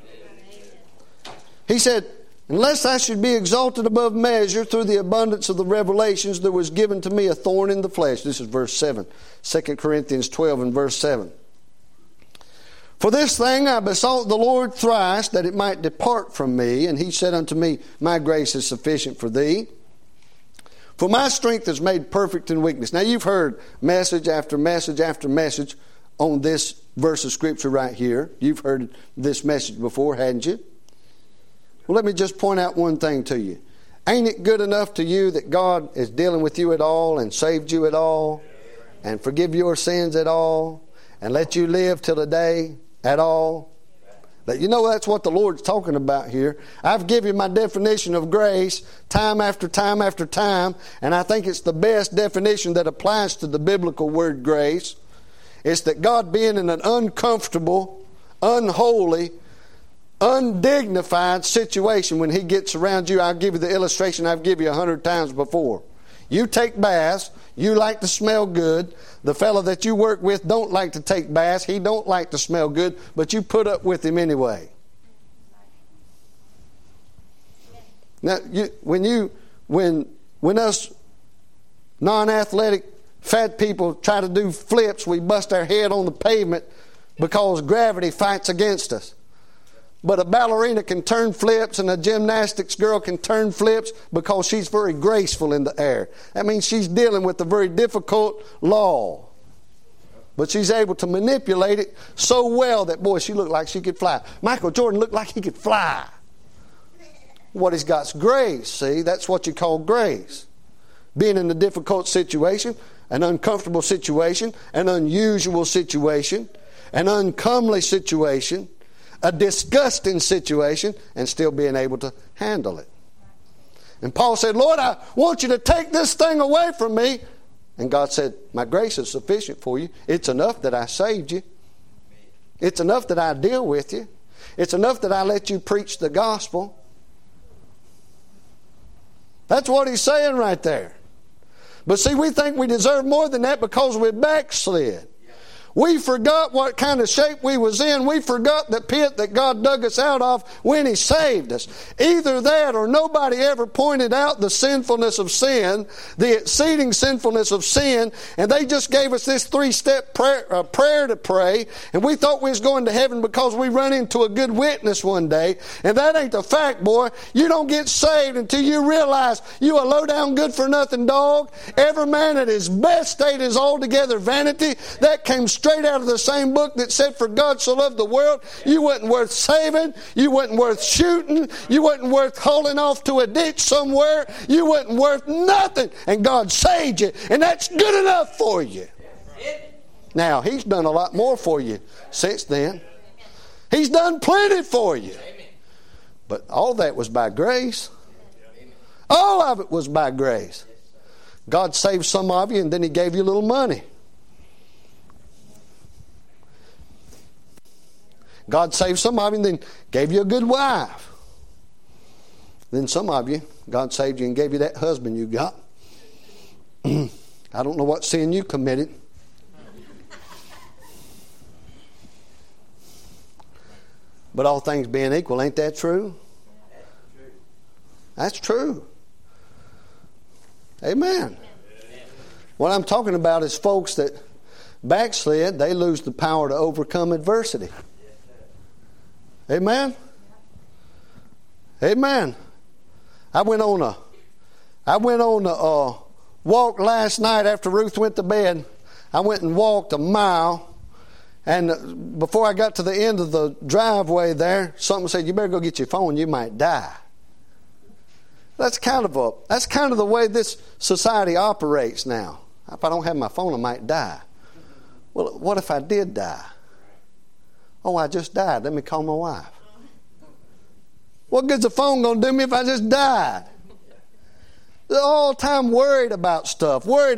He said, unless I should be exalted above measure through the abundance of the revelations, there was given to me a thorn in the flesh. This is verse 7. 2 Corinthians 12 and verse 7. For this thing I besought the Lord thrice, that it might depart from me. And he said unto me, my grace is sufficient for thee. For my strength is made perfect in weakness. Now you've heard message after message after message on this verse of Scripture right here. You've heard this message before, hadn't you? Well, let me just point out one thing to you. Ain't it good enough to you that God is dealing with you at all and saved you at all and forgive your sins at all and let you live till the day at all? You know, that's what the Lord's talking about here. I've given you my definition of grace time after time after time, and I think it's the best definition that applies to the biblical word grace. It's that God being in an uncomfortable, unholy, undignified situation when He gets around you. I'll give you the illustration I've given you 100 times before. You take baths. You like to smell good. The fellow that you work with don't like to take baths. He don't like to smell good, but you put up with him anyway. Now, when us non-athletic fat people try to do flips, we bust our head on the pavement because gravity fights against us. But a ballerina can turn flips, and a gymnastics girl can turn flips because she's very graceful in the air. That means she's dealing with a very difficult law. But she's able to manipulate it so well that, boy, she looked like she could fly. Michael Jordan looked like he could fly. What he's got is grace, see? That's what you call grace. Being in a difficult situation, an uncomfortable situation, an unusual situation, an uncomely situation, a disgusting situation, and still being able to handle it. And Paul said, Lord, I want you to take this thing away from me. And God said, my grace is sufficient for you. It's enough that I saved you. It's enough that I deal with you. It's enough that I let you preach the gospel. That's what he's saying right there. But see, we think we deserve more than that because we backslid. We forgot what kind of shape we was in. We forgot the pit that God dug us out of when He saved us. Either that or nobody ever pointed out the sinfulness of sin, the exceeding sinfulness of sin, and they just gave us this 3-step prayer to pray, and we thought we was going to heaven because we run into a good witness one day, and that ain't the fact, boy. You don't get saved until you realize you a low-down good-for-nothing dog. Every man at his best state is altogether vanity. That came straight out of the same book that said, for God so loved the world. You wasn't worth saving. You wasn't worth shooting. You wasn't worth hauling off to a ditch somewhere. You wasn't worth nothing. And God saved you. And that's good enough for you. Now, He's done a lot more for you since then. He's done plenty for you. But all that was by grace. All of it was by grace. God saved some of you, and then He gave you a little money. God saved some of you and then gave you a good wife. Then some of you, God saved you and gave you that husband you got. I don't know what sin you committed. But all things being equal, ain't that true? That's true. Amen. What I'm talking about is folks that backslid, they lose the power to overcome adversity. Amen? Amen. I went on a walk last night after Ruth went to bed. I went and walked a mile, and before I got to the end of the driveway there, something said, you better go get your phone, you might die. That's kind of the way this society operates now. If I don't have my phone, I might die. Well, what if I did die? Oh, I just died. Let me call my wife. What good's the phone going to do me if I just died? They're all the time worried about stuff. But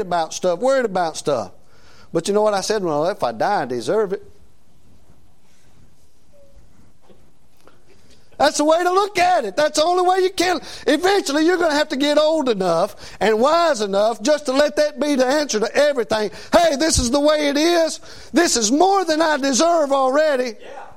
you know what I said? Well, if I die, I deserve it. That's the way to look at it. That's the only way you can. Eventually, you're going to have to get old enough and wise enough just to let that be the answer to everything. Hey, this is the way it is. This is more than I deserve already.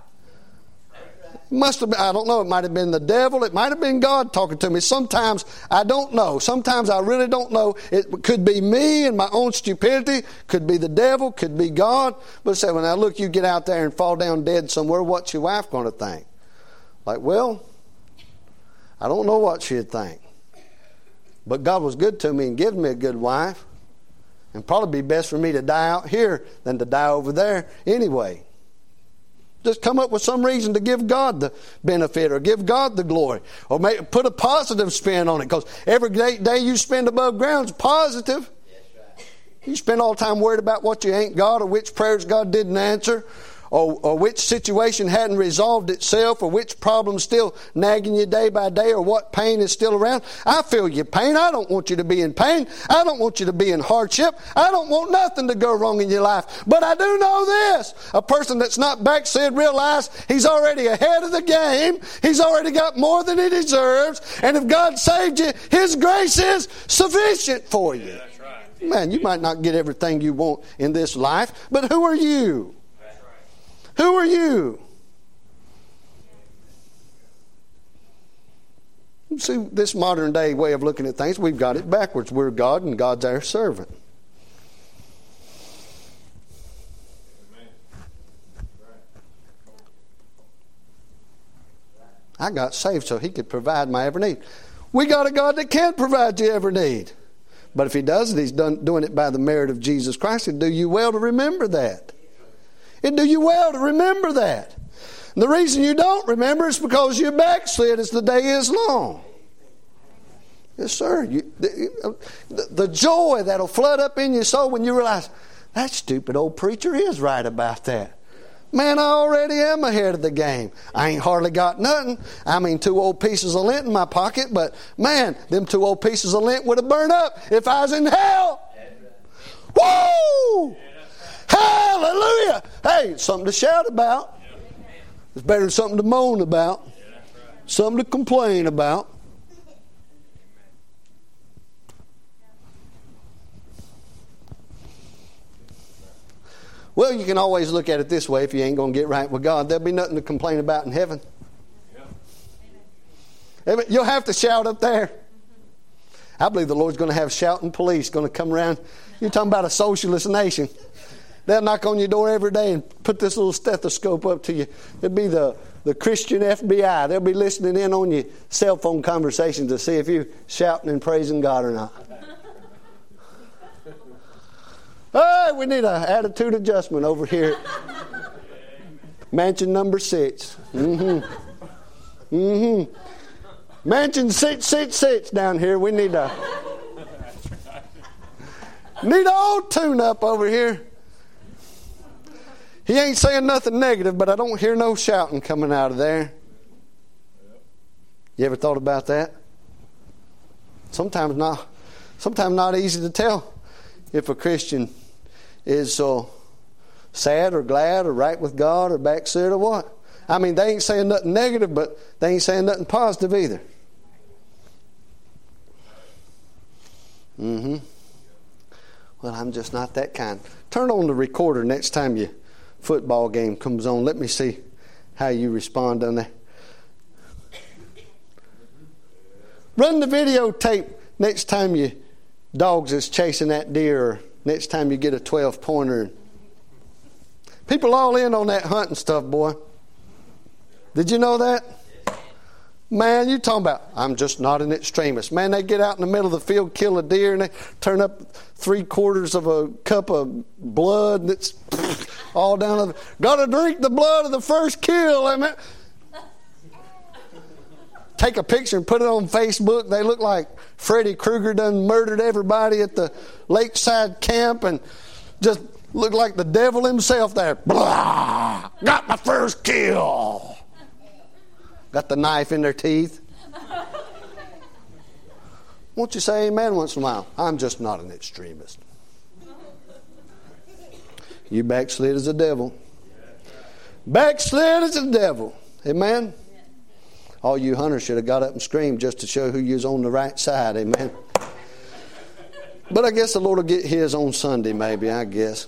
Must have been, I don't know, it might have been the devil. It might have been God talking to me. Sometimes I don't know. Sometimes I really don't know. It could be me and my own stupidity. Could be the devil. Could be God. But say, well, now look, you get out there and fall down dead somewhere. What's your wife going to think? Like, well, I don't know what she'd think. But God was good to me and gave me a good wife. And probably be best for me to die out here than to die over there anyway. Just come up with some reason to give God the benefit or give God the glory. Or put a positive spin on it. Because every day you spend above ground is positive. You spend all the time worried about what you ain't got or which prayers God didn't answer. Or which situation hadn't resolved itself, or which problem's still nagging you day by day, or what pain is still around. I feel your pain. I don't want you to be in pain. I don't want you to be in hardship. I don't want nothing to go wrong in your life. But I do know this. A person that's not backslid realizes he's already ahead of the game. He's already got more than he deserves. And if God saved you, His grace is sufficient for you. Yeah, that's right. Man, you might not get everything you want in this life, but who are you? Who are you? See, this modern day way of looking at things, we've got it backwards. We're God and God's our servant. I got saved so He could provide my every need. We got a God that can provide your every need. But if He doesn't, He's doing it by the merit of Jesus Christ. It'd do you well to remember that. It'd do you well to remember that. And the reason you don't remember is because you're backslid as the day is long. Yes, sir. The joy that'll flood up in your soul when you realize, that stupid old preacher is right about that. Man, I already am ahead of the game. I ain't hardly got nothing. I mean, 2 old pieces of lint in my pocket, but man, them 2 old pieces of lint would have burned up if I was in hell. Woo! Hallelujah! Hey, it's something to shout about. It's better than something to moan about. Something to complain about. Well, you can always look at it this way. If you ain't going to get right with God, there'll be nothing to complain about in heaven. You'll have to shout up there. I believe the Lord's going to have shouting police going to come around. You're talking about a socialist nation. They'll knock on your door every day and put this little stethoscope up to you. It'll be the Christian FBI. They'll be listening in on your cell phone conversations to see if you're shouting and praising God or not. Hey, we need an attitude adjustment over here. Mansion number 6. Mansion 666 down here. We need an old tune-up over here. He ain't saying nothing negative, but I don't hear no shouting coming out of there. You ever thought about that? Sometimes not easy to tell if a Christian is sad or glad or right with God or backslid or what. I mean, they ain't saying nothing negative, but they ain't saying nothing positive either. Well, I'm just not that kind. Turn on the recorder next time your football game comes on. Let me see how you respond on that. Run the videotape next time your dogs is chasing that deer, or next time you get a 12-pointer. People all in on that hunting stuff, boy. Did you know that? Man, you talking about, I'm just not an extremist. Man, they get out in the middle of the field, kill a deer, and they turn up 3/4 of a cup of blood, and it's all down. Got to drink the blood of the first kill. I mean, take a picture and put it on Facebook. They look like Freddy Krueger done murdered everybody at the lakeside camp and just look like the devil himself there. Blah! Got my first kill. Got the knife in their teeth. Won't you say amen once in a while? I'm just not an extremist. You backslid as a devil. Backslid as a devil. Amen? All you hunters should have got up and screamed just to show who you was on the right side. Amen. But I guess the Lord will get his on Sunday, maybe, I guess.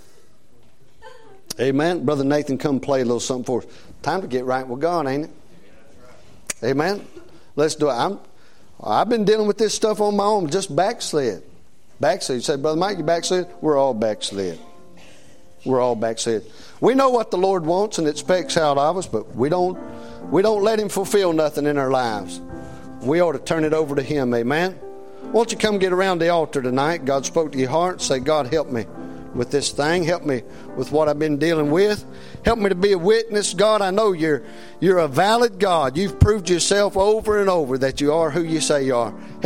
Amen. Brother Nathan, come play a little something for us. Time to get right with God, ain't it? Amen. Let's do it. I've been dealing with this stuff on my own, just backslid. Backslid. You say, Brother Mike, you backslid? We're all backslid. We're all backslid. We know what the Lord wants and expects out of us, but we don't let Him fulfill nothing in our lives. We ought to turn it over to Him. Amen. Won't you come get around the altar tonight? God spoke to your heart. Say, God, help me with this thing. Help me with what I've been dealing with. Help me to be a witness. God, I know you're a valid God. You've proved yourself over and over that you are who you say you are.